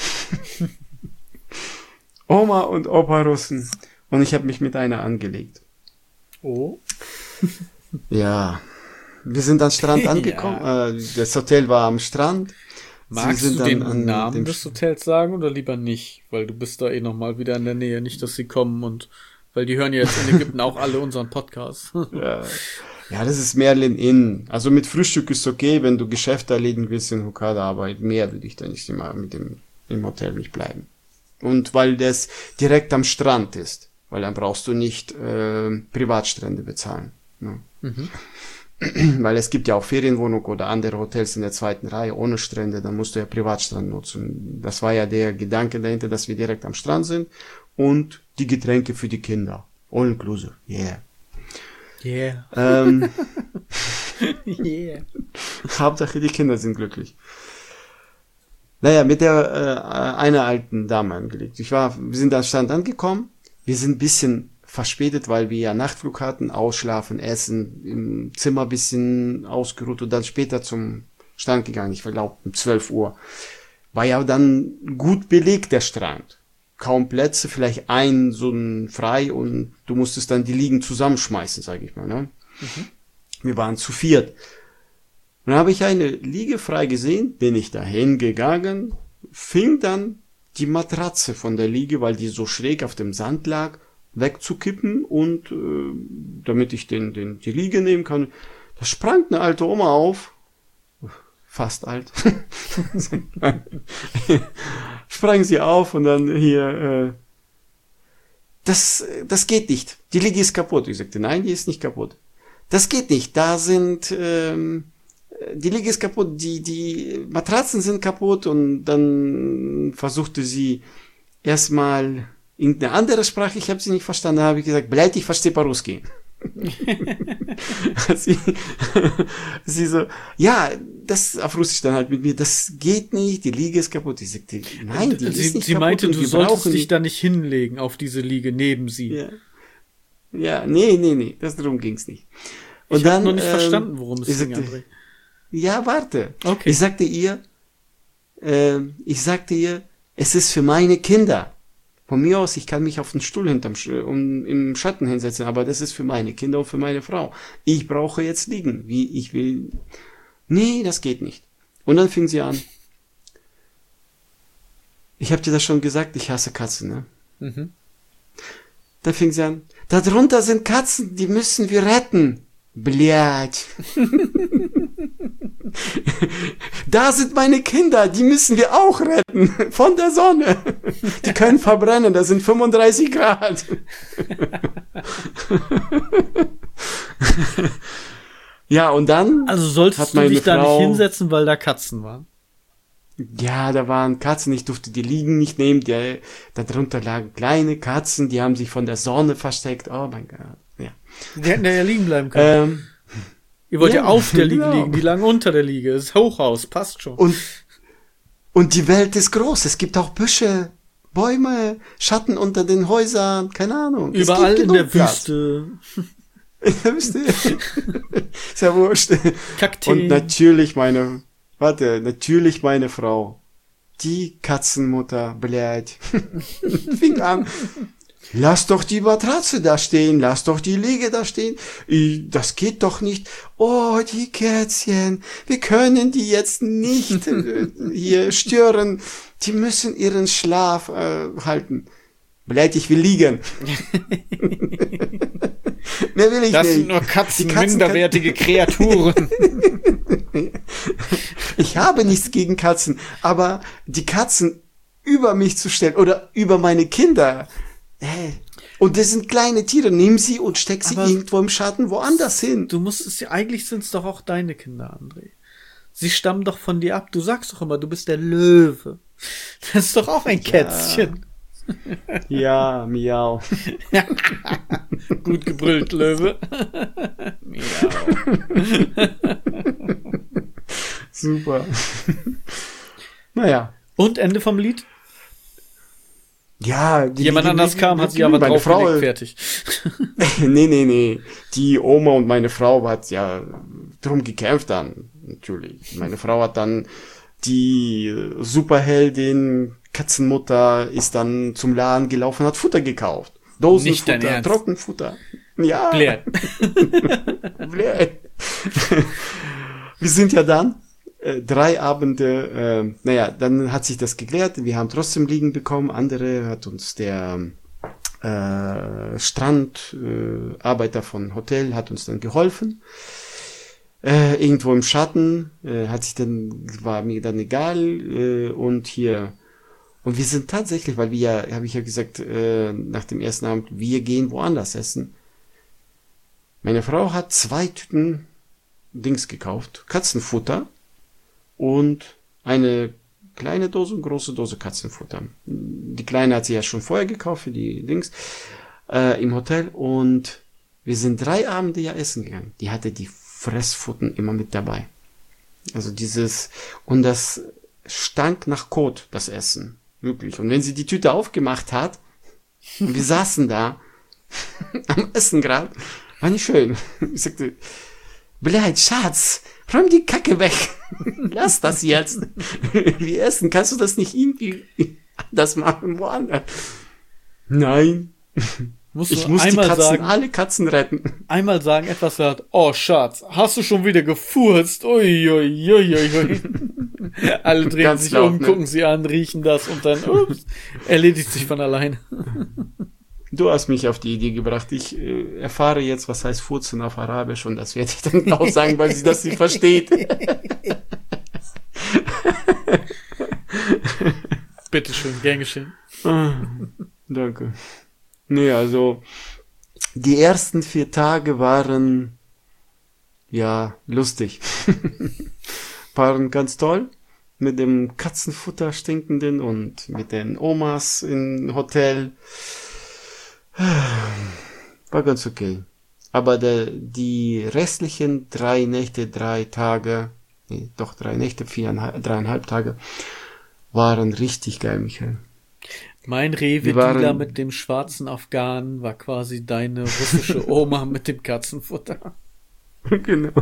Oma und Opa Russen. Und ich habe mich mit einer angelegt. Oh. Ja. Wir sind am Strand angekommen. Ja. Das Hotel war am Strand. Magst du den Namen des Hotels sagen oder lieber nicht? Weil du bist da eh nochmal wieder in der Nähe. Nicht, dass sie kommen und... Weil die hören ja jetzt in Ägypten auch alle unseren Podcast. Ja, das ist Merlin Inn. Also mit Frühstück ist okay, wenn du Geschäfte erledigen willst in Hurghada, aber mehr würde ich da nicht immer im Hotel nicht bleiben. Und weil das direkt am Strand ist. Weil dann brauchst du nicht Privatstrände bezahlen. Ne? Mhm. Weil es gibt ja auch Ferienwohnungen oder andere Hotels in der 2. Reihe ohne Strände, dann musst du ja Privatstrand nutzen. Das war ja der Gedanke dahinter, dass wir direkt am Strand sind und die Getränke für die Kinder. All inclusive. Yeah. Yeah. Yeah. Hauptsache die Kinder sind glücklich. Naja, mit der einer alten Dame angelegt. Wir sind am Strand angekommen. Wir sind ein bisschen verspätet, weil wir ja Nachtflug hatten, ausschlafen, essen, im Zimmer ein bisschen ausgeruht und dann später zum Strand gegangen. Ich glaube um 12 Uhr. War ja dann gut belegt, der Strand. Kaum Plätze, vielleicht so ein frei und du musstest dann die Liegen zusammenschmeißen, sage ich mal. Ne? Mhm. Wir waren zu 4. Und dann habe ich eine Liege frei gesehen, bin ich dahin gegangen, fing dann die Matratze von der Liege, weil die so schräg auf dem Sand lag, wegzukippen und damit ich die Liege nehmen kann. Da sprang eine alte Oma auf, fast alt, sprang sie auf und dann hier, das geht nicht, die Liege ist kaputt. Ich sagte, nein, die ist nicht kaputt. Das geht nicht, da sind, die Liege ist kaputt, die Matratzen sind kaputt und dann versuchte sie erstmal irgendeine andere Sprache, ich habe sie nicht verstanden, da habe ich gesagt, блядь, ich verstehe по-русски. sie so, ja, das auf Russisch dann halt mit mir, das geht nicht, die Liege ist kaputt. Ich sagte, nein, die ist nicht kaputt. Sie meinte, du solltest dich da nicht hinlegen auf diese Liege neben sie. Ja, nee, darum ging's nicht. Und ich habe noch nicht verstanden, worum es ging, André. Ja, warte. Okay. Ich sagte ihr, es ist für meine Kinder. Von mir aus, ich kann mich auf den Stuhl im Schatten hinsetzen, aber das ist für meine Kinder und für meine Frau. Ich brauche jetzt liegen, wie ich will. Nee, das geht nicht. Und dann fing sie an. Ich habe dir das schon gesagt, ich hasse Katzen, ne? Mhm. Dann fing sie an. Darunter sind Katzen, die müssen wir retten. Blядь. Da sind meine Kinder, die müssen wir auch retten. Von der Sonne. Die können verbrennen, das sind 35 Grad. Ja, und dann. Also solltest du dich da nicht hinsetzen, weil da Katzen waren? Ja, da waren Katzen, ich durfte die Liegen nicht nehmen, da drunter lagen kleine Katzen, die haben sich von der Sonne versteckt. Oh mein Gott. Ja. Die hätten ja liegen bleiben können. Ihr wollt ja auf der Liege liegen, die lagen unter der Liege. Das Hochhaus, passt schon. Und die Welt ist groß. Es gibt auch Büsche, Bäume, Schatten unter den Häusern, keine Ahnung. Überall in der Wüste. Ist ja wurscht. Kakteen. Und natürlich meine Frau. Die Katzenmutter, blöd. Fing an. Lass doch die Matratze da stehen, lass doch die Liege da stehen. Das geht doch nicht. Oh, die Kätzchen, wir können die jetzt nicht hier stören. Die müssen ihren Schlaf halten. Blöd, ich will liegen. Mehr will ich das nicht. sind nur minderwertige Kreaturen. Ich habe nichts gegen Katzen, aber die Katzen über mich zu stellen oder über meine Kinder. Und das sind kleine Tiere. Nimm sie und steck sie irgendwo im Schatten woanders hin. Du musst es ja, eigentlich sind es doch auch deine Kinder, André. Sie stammen doch von dir ab. Du sagst doch immer, du bist der Löwe. Das ist doch auch ein Kätzchen. Ja, miau. Gut gebrüllt, Löwe. Miau. Super. Naja. Und Ende vom Lied? Ja, jemand anders kam, hat sie aber draufgelegt, fertig. Nee. Die Oma und meine Frau hat ja drum gekämpft dann, natürlich. Meine Frau hat dann die Superheldin, Katzenmutter, ist dann zum Laden gelaufen, hat Futter gekauft. Dosenfutter, Trockenfutter. Ja. Blöd. Blöd. Wir sind ja dann 3 Abende, dann hat sich das geklärt, wir haben trotzdem liegen bekommen, andere hat uns der Strandarbeiter von Hotel hat uns dann geholfen, irgendwo im Schatten, war mir dann egal, und wir sind tatsächlich, weil habe ich ja gesagt, nach dem ersten Abend, wir gehen woanders essen. Meine Frau hat 2 Tüten Dings gekauft, Katzenfutter, und eine kleine Dose und große Dose Katzenfutter. Die kleine hat sie ja schon vorher gekauft für die Dings im Hotel, und wir sind 3 Abende ja essen gegangen. Die hatte die Fressfutten immer mit dabei. Also und das stank nach Kot, das Essen. Wirklich. Und wenn sie die Tüte aufgemacht hat, und wir saßen da am Essen gerade, war nicht schön. Ich sagte, blöd, Schatz, räum die Kacke weg. Lass das jetzt. Wir essen. Kannst du das nicht irgendwie anders machen, woanders? Nein. Ich muss alle Katzen retten. Einmal sagen, etwas sagt, oh Schatz, hast du schon wieder gefurzt? Uiuiuiui. Alle drehen ganz sich laut, gucken sie an, riechen das und dann, erledigt sich von alleine. Du hast mich auf die Idee gebracht. Ich erfahre jetzt, was heißt Furzen auf Arabisch, und das werde ich dann auch sagen, weil sie das nicht versteht. Bitteschön, gern geschehen. Danke. Nee, also die ersten 4 Tage waren ja lustig. Waren ganz toll. Mit dem Katzenfutter stinkenden und mit den Omas im Hotel. War ganz okay. Aber die restlichen 3 Nächte, 3 Tage, 3 Nächte, 3,5 Tage, waren richtig geil, Michael. Mein Rewe-Dealer mit dem schwarzen Afghanen war quasi deine russische Oma mit dem Katzenfutter. Genau.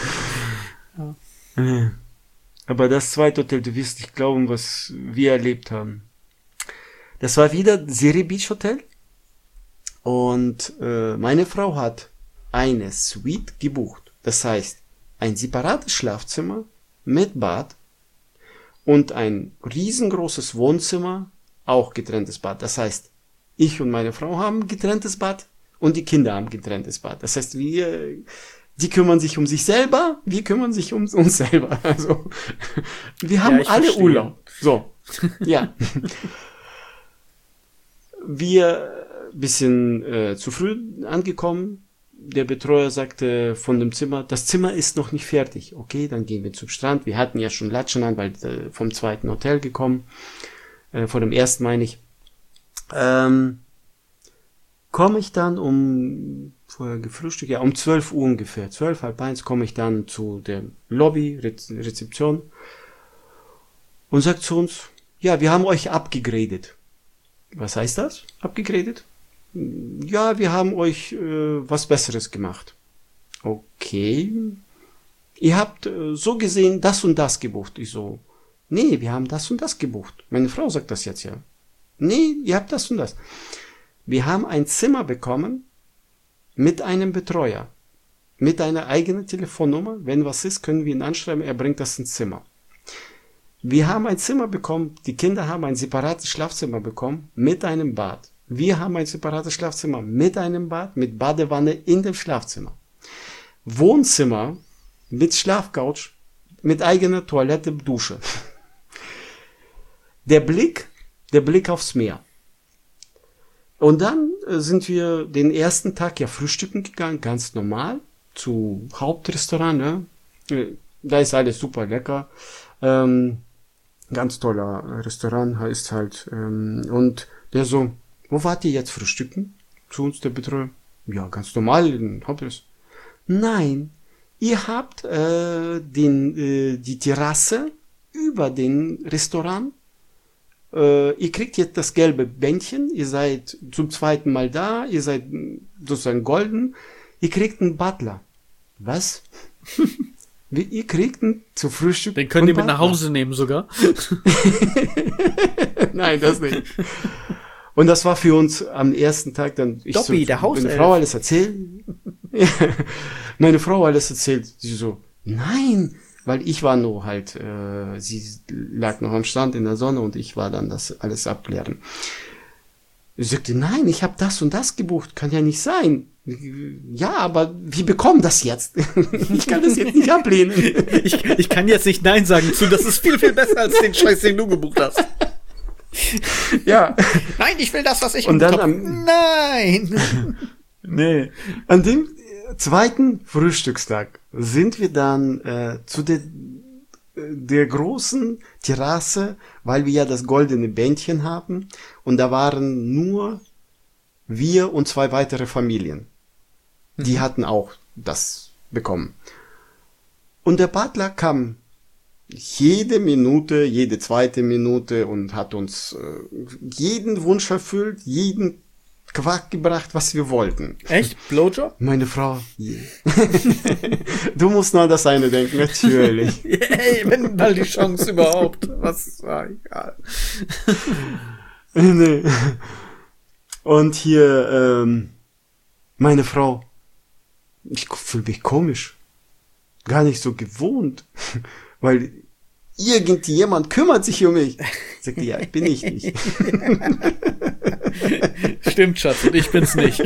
Ja. Aber das zweite Hotel, du wirst nicht glauben, was wir erlebt haben. Das war wieder Zeri Beach Hotel. Und meine Frau hat eine Suite gebucht. Das heißt, ein separates Schlafzimmer mit Bad und ein riesengroßes Wohnzimmer, auch getrenntes Bad. Das heißt, ich und meine Frau haben getrenntes Bad und die Kinder haben getrenntes Bad. Das heißt, die kümmern sich um sich selber, wir kümmern sich um uns selber. Also, wir haben alle Urlaub. So, ja. Wir bisschen zu früh angekommen. Der Betreuer sagte von dem Zimmer, das Zimmer ist noch nicht fertig. Okay, dann gehen wir zum Strand. Wir hatten ja schon Latschen an, weil vom zweiten Hotel gekommen. Von dem ersten meine ich. Komme ich dann vorher gefrühstückt, ja, um 12 Uhr ungefähr. 12, halb 1 komme ich dann zu der Lobby, Rezeption, und sagt zu uns, ja, wir haben euch abgegradet. Was heißt das? Abgegradet? ja, wir haben euch was Besseres gemacht. Okay. Ihr habt so gesehen das und das gebucht. Ich so, nee, wir haben das und das gebucht. Meine Frau sagt das jetzt ja. Nee, ihr habt das und das. Wir haben ein Zimmer bekommen mit einem Betreuer. Mit einer eigenen Telefonnummer. Wenn was ist, können wir ihn anschreiben. Er bringt das ins Zimmer. Wir haben ein Zimmer bekommen. Die Kinder haben ein separates Schlafzimmer bekommen mit einem Bad. Wir haben ein separates Schlafzimmer mit einem Bad, mit Badewanne in dem Schlafzimmer. Wohnzimmer mit Schlafcouch, mit eigener Toilette, Dusche. Der Blick aufs Meer. Und dann sind wir den ersten Tag ja frühstücken gegangen, ganz normal, zu Hauptrestaurant, ne? Da ist alles super lecker. Ganz toller Restaurant heißt halt. Und der so, wo wart ihr jetzt frühstücken? Zu uns der Betreuer. Ja, ganz normal in Hauptrestaurant. Nein, ihr habt die Terrasse über den Restaurant. Ihr kriegt jetzt das gelbe Bändchen. Ihr seid zum zweiten Mal da. Ihr seid sozusagen golden. Ihr kriegt einen Butler. Was? Ihr kriegt einen zu Frühstück. Den könnt ihr mit nach Hause nehmen sogar. Nein, das nicht. Und das war für uns am ersten Tag dann. Dobby, der Hauself. Meine Frau alles erzählt. Meine Frau alles erzählt. Sie so, nein, weil ich war nur halt, sie lag noch am Strand in der Sonne und ich war dann das alles abklären. Ich sagte, nein, ich habe das und das gebucht, kann ja nicht sein. Ja, aber wir bekommen das jetzt. Ich kann das jetzt nicht ablehnen. Ich kann jetzt nicht Nein sagen zu, das ist viel, viel besser als den Scheiß, den du gebucht hast. Ja. Nein, ich will das, was ich und gebucht dann habe. Nein. Nee. An dem zweiten Frühstückstag sind wir dann zu der großen Terrasse, weil wir ja das goldene Bändchen haben und da waren nur wir und 2 weitere Familien. Die hatten auch das bekommen. Und der Butler kam jede Minute, jede zweite Minute und hat uns jeden Wunsch erfüllt, jeden Quark gebracht, was wir wollten. Echt? Blowjob? Meine Frau. Yeah. Du musst nur an das eine denken, natürlich. Hey, wenn mal die Chance überhaupt. Was war egal. Nee. Und hier, meine Frau. Ich fühle mich komisch. Gar nicht so gewohnt. Weil irgendjemand kümmert sich um mich. Sagt ja, bin ich nicht. Stimmt, Schatz, und ich bin's nicht.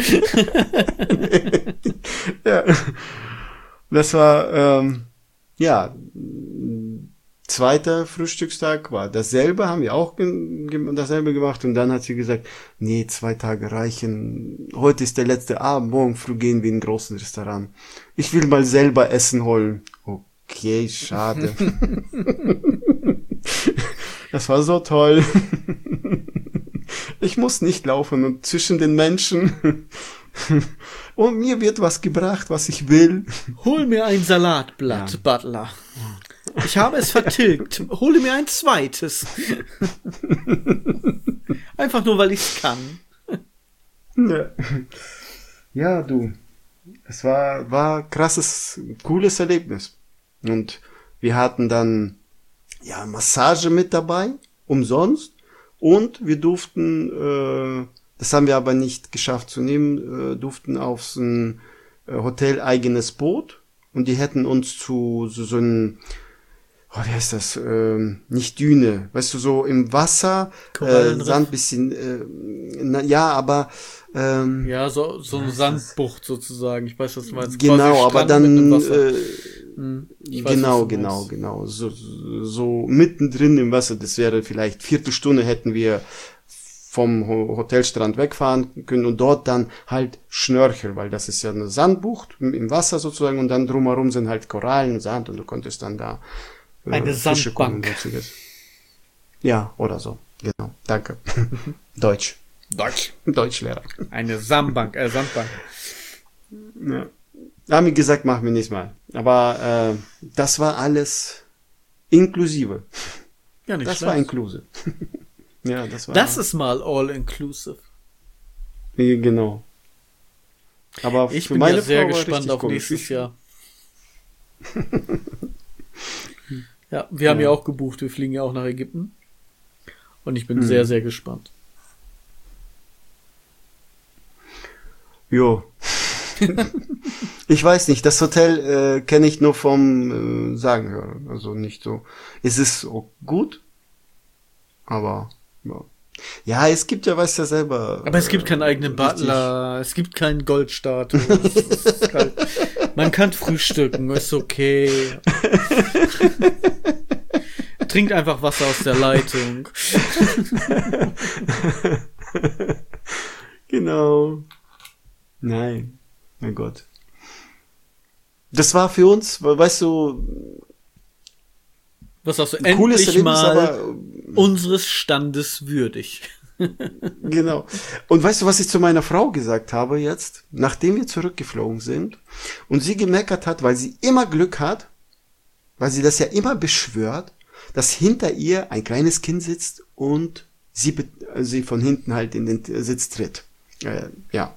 Ja. Das war, ja, zweiter Frühstückstag war dasselbe, haben wir auch dasselbe gemacht und dann hat sie gesagt, nee, 2 Tage reichen, heute ist der letzte Abend, morgen früh gehen wir in ein großes Restaurant. Ich will mal selber Essen holen. Okay, schade. Das war so toll. Ich muss nicht laufen und zwischen den Menschen. Und mir wird was gebracht, was ich will. Hol mir ein Salatblatt, ja. Butler. Ich habe es vertilgt. Hole mir ein zweites. Einfach nur, weil ich's kann. Ja, ja du. Es war krasses, cooles Erlebnis. Und wir hatten dann ja Massage mit dabei, umsonst. Und wir durften, das haben wir aber nicht geschafft zu nehmen, durften aufs ein Hotel eigenes Boot. Und die hätten uns zu so ein, wie heißt das, nicht Düne, weißt du, so im Wasser, Sand bisschen, ja, aber ja, so eine Sandbucht sozusagen. Ich weiß, was du meinst. Genau, aber dann weiß, genau. So mittendrin im Wasser, das wäre vielleicht Viertelstunde hätten wir vom Hotelstrand wegfahren können und dort dann halt Schnörchel, weil das ist ja eine Sandbucht im Wasser sozusagen und dann drumherum sind halt Korallen, Sand und du konntest dann da eine Fische Sandbank. Ja, oder so. Genau. Danke. Deutschlehrer. Eine Sandbank. Ja. Haben wir gesagt, machen wir nicht mal. Aber das war alles inklusive. Ja, nicht das schlecht. war inklusive. Ja, das war. Das ist mal all inclusive. Genau. Aber Ich für bin meine ja sehr Frau war gespannt richtig auf komisch. nächstes Jahr. Ja, wir haben ja auch gebucht. Wir fliegen ja auch nach Ägypten. Und ich bin sehr, sehr gespannt. Jo. Ich weiß nicht, das Hotel kenne ich nur vom Sagen hören. Also nicht so. Es ist so gut, aber ja. Ja, es gibt ja, weißt du ja selber. Aber es gibt keinen eigenen Butler, es gibt keinen Goldstatus. Es ist halt, man kann frühstücken, ist okay. Trinkt einfach Wasser aus der Leitung. Genau. Nein, mein Gott. Das war für uns, weißt du, Was sagst du? cooles Endlich Erlebnis, mal aber unseres Standes würdig. genau. Und weißt du, was ich zu meiner Frau gesagt habe jetzt, nachdem wir zurückgeflogen sind und sie gemeckert hat, weil sie immer Glück hat, weil sie das ja immer beschwört, dass hinter ihr ein kleines Kind sitzt und sie von hinten halt in den Sitz tritt. Ja.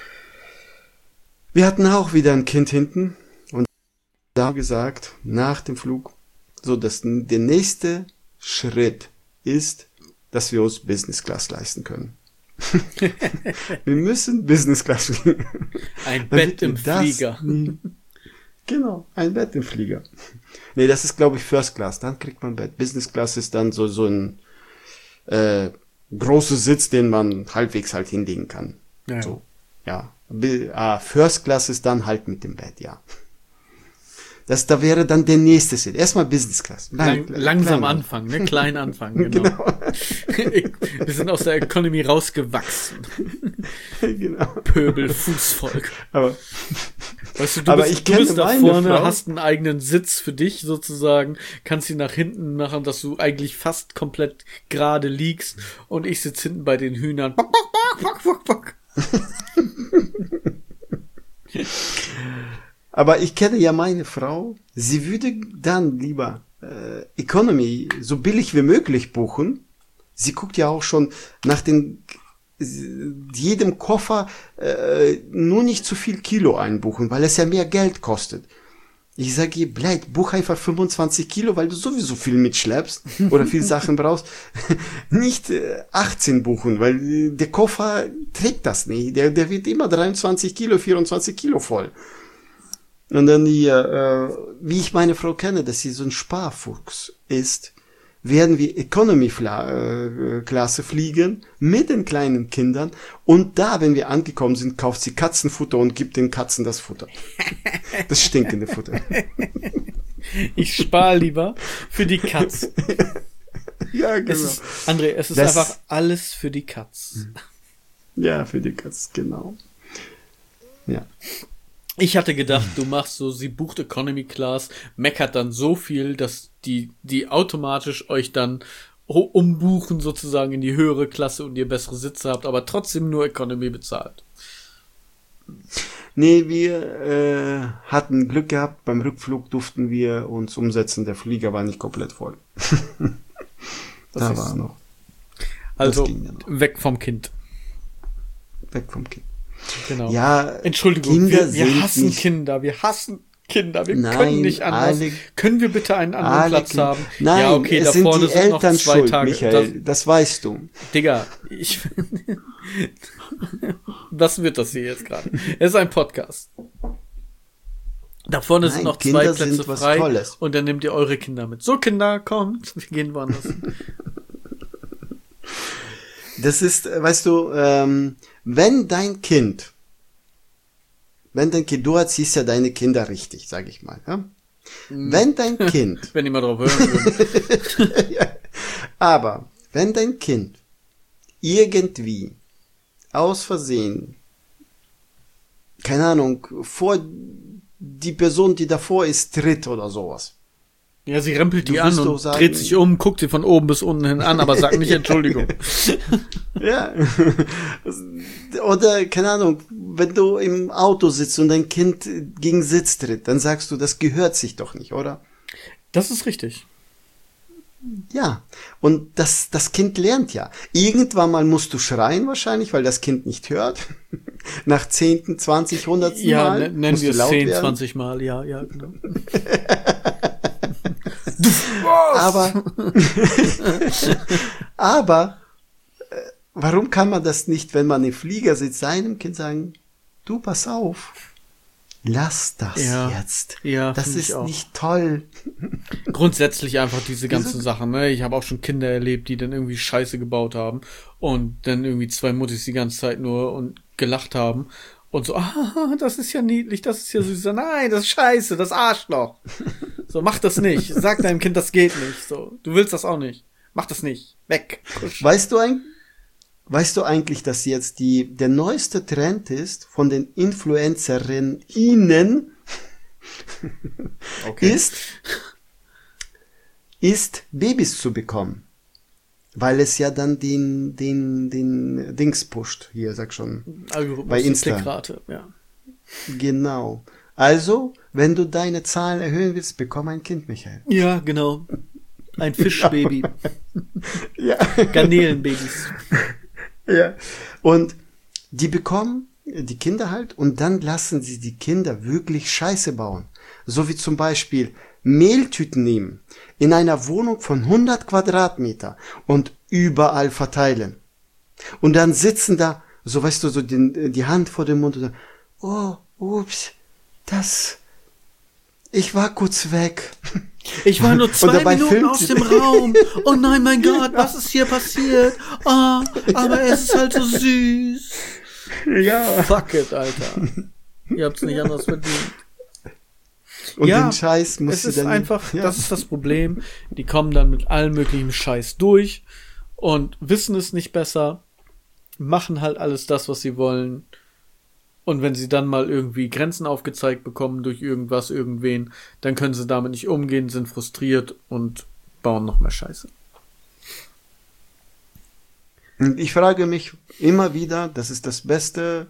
Wir hatten auch wieder ein Kind hinten und da haben wir gesagt, nach dem Flug, so dass der nächste Schritt ist, dass wir uns Business Class leisten können. Wir müssen Business Class fliegen. Ein Bett im Flieger. Genau, ein Bett im Flieger. Nee, das ist, glaube ich, First Class. Dann kriegt man Bett. Business Class ist dann so ein großer Sitz, den man halbwegs halt hinlegen kann. Ja. So, ja. First Class ist dann halt mit dem Bett, ja. Da wäre dann der nächste Sitz. Erstmal Business Class. Langsam anfangen, ne? Klein anfangen, genau. Wir sind aus der Economy rausgewachsen. Genau. Pöbel, Fußvolk. Aber, weißt du, aber du bist da vorne, hast einen eigenen Sitz für dich sozusagen, kannst ihn nach hinten machen, dass du eigentlich fast komplett gerade liegst und ich sitze hinten bei den Hühnern. Bock, bock, bock, bock, bock, bock. Aber ich kenne ja meine Frau, sie würde dann lieber Economy so billig wie möglich buchen. Sie guckt ja auch schon nach jedem Koffer nur nicht zu viel Kilo einbuchen, weil es ja mehr Geld kostet. Ich sage ihr, buch einfach 25 Kilo, weil du sowieso viel mitschleppst oder viel Sachen brauchst. Nicht 18 buchen, weil der Koffer trägt das nicht. Der wird immer 23 Kilo, 24 Kilo voll. Und dann wie ich meine Frau kenne, dass sie so ein Sparfuchs ist, werden wir Economy-Klasse fliegen mit den kleinen Kindern und da, wenn wir angekommen sind, kauft sie Katzenfutter und gibt den Katzen das Futter. Das stinkende Futter. Ich spare lieber für die Katz. Ja, genau. André, es ist einfach alles für die Katz. Ja, für die Katz, genau. Ja. Ich hatte gedacht, du machst so, sie bucht Economy Class, meckert dann so viel, dass die automatisch euch dann umbuchen sozusagen in die höhere Klasse und ihr bessere Sitze habt, aber trotzdem nur Economy bezahlt. Nee, wir hatten Glück gehabt, beim Rückflug durften wir uns umsetzen, der Flieger war nicht komplett voll. Da war noch. Also, weg vom Kind. Weg vom Kind. Genau. Ja, Entschuldigung, wir hassen Kinder, wir können nicht anders. Können wir bitte einen anderen Platz haben? Nein, ja, okay, es da sind vorne die sind Eltern noch 2 schuld, Tage. Michael, das weißt du. Digga, was wird das hier jetzt gerade? Es ist ein Podcast. Da vorne sind noch Kinder 2 Plätze frei Tolles. und dann nehmt ihr eure Kinder mit. So, Kinder, kommt, wir gehen woanders. Das ist, weißt du, wenn dein Kind, du erziehst ja deine Kinder richtig, sag ich mal, ja? Wenn dein Kind, wenn die mal drauf hören würden. ja, aber wenn dein Kind irgendwie aus Versehen, keine Ahnung, vor die Person, die davor ist, tritt oder sowas. Ja, sie rempelt die an und dreht sich um, guckt sie von oben bis unten hin an, aber sagt nicht Entschuldigung. Ja. Oder, keine Ahnung, wenn du im Auto sitzt und dein Kind gegen Sitz tritt, dann sagst du, das gehört sich doch nicht, oder? Das ist richtig. Ja, und das Kind lernt ja. Irgendwann mal musst du schreien wahrscheinlich, weil das Kind nicht hört. Nach 10., 20., 100. Ja, Mal. nennen wir es 10, werden. 20 Mal, ja, genau. Aber warum kann man das nicht, wenn man im Flieger sitzt, seinem Kind sagen, du, pass auf, lass das jetzt. Ja, das ist nicht toll. Grundsätzlich einfach diese ganzen Sachen, ne? Ich habe auch schon Kinder erlebt, die dann irgendwie Scheiße gebaut haben und dann irgendwie zwei Muttis die ganze Zeit nur und gelacht haben und so, das ist ja niedlich, das ist ja süß. Nein, das ist Scheiße, das Arschloch. So, mach das nicht. Sag deinem Kind, das geht nicht. So, du willst das auch nicht. Mach das nicht. Weg. Kusch. Weißt du eigentlich, dass jetzt der neueste Trend ist von den Influencerinnen ist Babys zu bekommen? Weil es ja dann den Dings pusht. Hier, sag schon. Algorithmus, bei Insta. Klickrate, ja. Genau. Also, wenn du deine Zahlen erhöhen willst, bekomm ein Kind, Michael. Ja, genau. Ein Fischbaby. Ja. Garnelenbabys. Ja. Und die bekommen die Kinder halt und dann lassen sie die Kinder wirklich Scheiße bauen. So wie zum Beispiel Mehltüten nehmen, in einer Wohnung von 100 Quadratmeter und überall verteilen. Und dann sitzen da, so weißt du, so die Hand vor dem Mund und sagen, oh, ups, ich war kurz weg. Ich war nur 2 Minuten aus dem Raum. Oh nein, mein Gott, was ist hier passiert? Ah, aber es ist halt so süß. Ja. Fuck it, Alter. Ihr habt's nicht anders verdient. Und den Scheiß muss es ist einfach, das ist das Problem. Die kommen dann mit allem möglichen Scheiß durch und wissen es nicht besser, machen halt alles das, was sie wollen. Und wenn sie dann mal irgendwie Grenzen aufgezeigt bekommen durch irgendwas, irgendwen, dann können sie damit nicht umgehen, sind frustriert und bauen noch mehr Scheiße. Und ich frage mich immer wieder, das ist das beste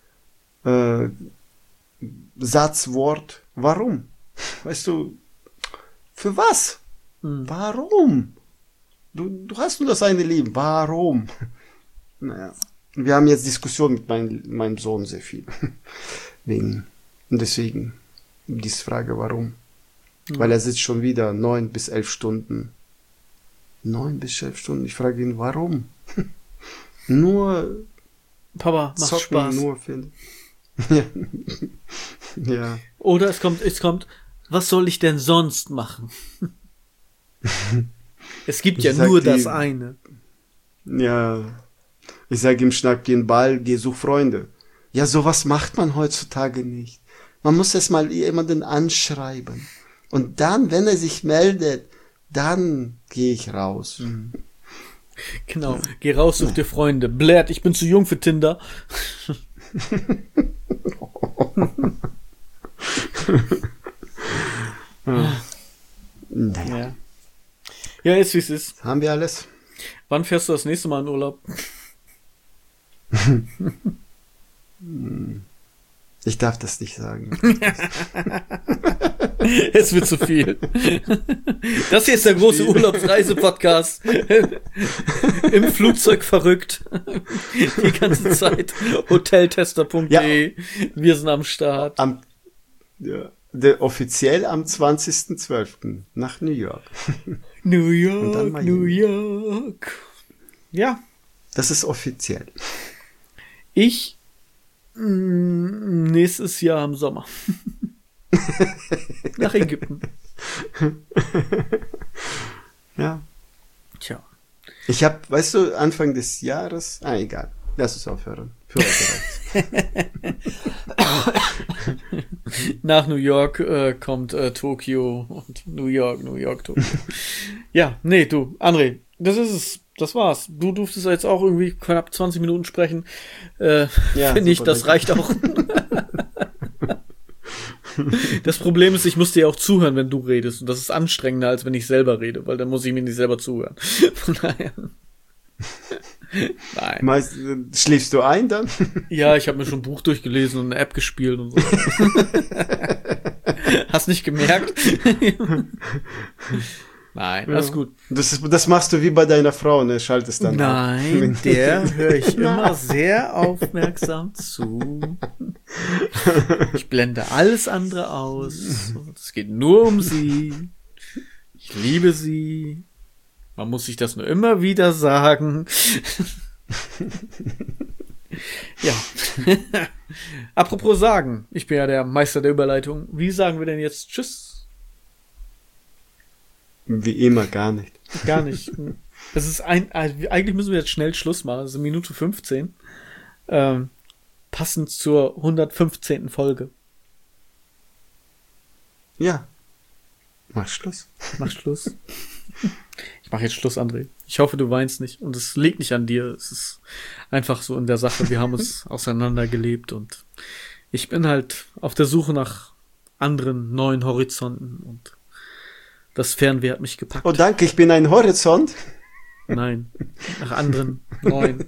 Satzwort, warum? Weißt du, für was? Warum? Du hast nur das eine Leben, warum? Naja. Wir haben jetzt Diskussionen mit meinem Sohn sehr viel. Und deswegen diese Frage, warum? Ja. Weil er sitzt schon wieder 9 bis 11 Stunden. 9 bis 11 Stunden. Ich frage ihn, warum? Nur Papa, macht zocken, Spaß. Nur finden. Ja. Ja. Oder es kommt, was soll ich denn sonst machen? Es gibt ja nur das eine. Ja. Ich sage ihm, schnapp den Ball, geh such Freunde. Ja, sowas macht man heutzutage nicht. Man muss erst mal jemanden anschreiben. Und dann, wenn er sich meldet, dann gehe ich raus. Mhm. Genau, geh raus, such dir Freunde. Blärt, ich bin zu jung für Tinder. Naja. Ja, ist wie es ist. Haben wir alles? Wann fährst du das nächste Mal in Urlaub? Ich darf das nicht sagen. Es wird zu viel. Das hier ist der große Urlaubsreise-Podcast. Im Flugzeug verrückt. Die ganze Zeit. Hoteltester.de. Ja. Wir sind am Start. Offiziell am 20.12. nach New York. New York, New York. Ja. Das ist offiziell. Ich nächstes Jahr im Sommer. Nach Ägypten. Ja. Tja. Ich habe, weißt du, Anfang des Jahres, egal, lass es aufhören. Für heute Nach New York kommt Tokio und New York, Tokio. Ja, nee, du, André, das ist es. Das war's. Du durftest jetzt auch irgendwie knapp 20 Minuten sprechen. Ja, finde ich, das reicht auch. Das Problem ist, ich muss dir auch zuhören, wenn du redest. Und das ist anstrengender, als wenn ich selber rede, weil dann muss ich mir nicht selber zuhören. Von daher. Nein. Schläfst du ein dann? Ja, ich habe mir schon ein Buch durchgelesen und eine App gespielt und so. Hast nicht gemerkt? Nein, alles gut. Das machst du wie bei deiner Frau, ne? Schaltest dann Nein, ab. der höre ich immer sehr aufmerksam zu. Ich blende alles andere aus. Es geht nur um sie. Ich liebe sie. Man muss sich das nur immer wieder sagen. Ja. Apropos sagen. Ich bin ja der Meister der Überleitung. Wie sagen wir denn jetzt Tschüss? Wie immer, gar nicht. Gar nicht. Das ist eigentlich müssen wir jetzt schnell Schluss machen. Das ist Minute 15. Passend zur 115. Folge. Ja. Mach Schluss. Mach Schluss. Ich mache jetzt Schluss, André. Ich hoffe, du weinst nicht. Und es liegt nicht an dir. Es ist einfach so in der Sache. Wir haben uns auseinandergelebt und ich bin halt auf der Suche nach anderen neuen Horizonten und das Fernweh hat mich gepackt. Oh, danke, ich bin ein Horizont. Nein, nach anderen neuen.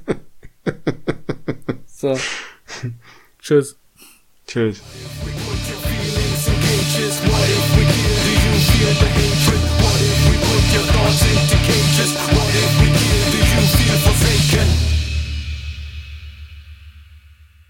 So. Tschüss. Tschüss. What if we put your thoughts into cages?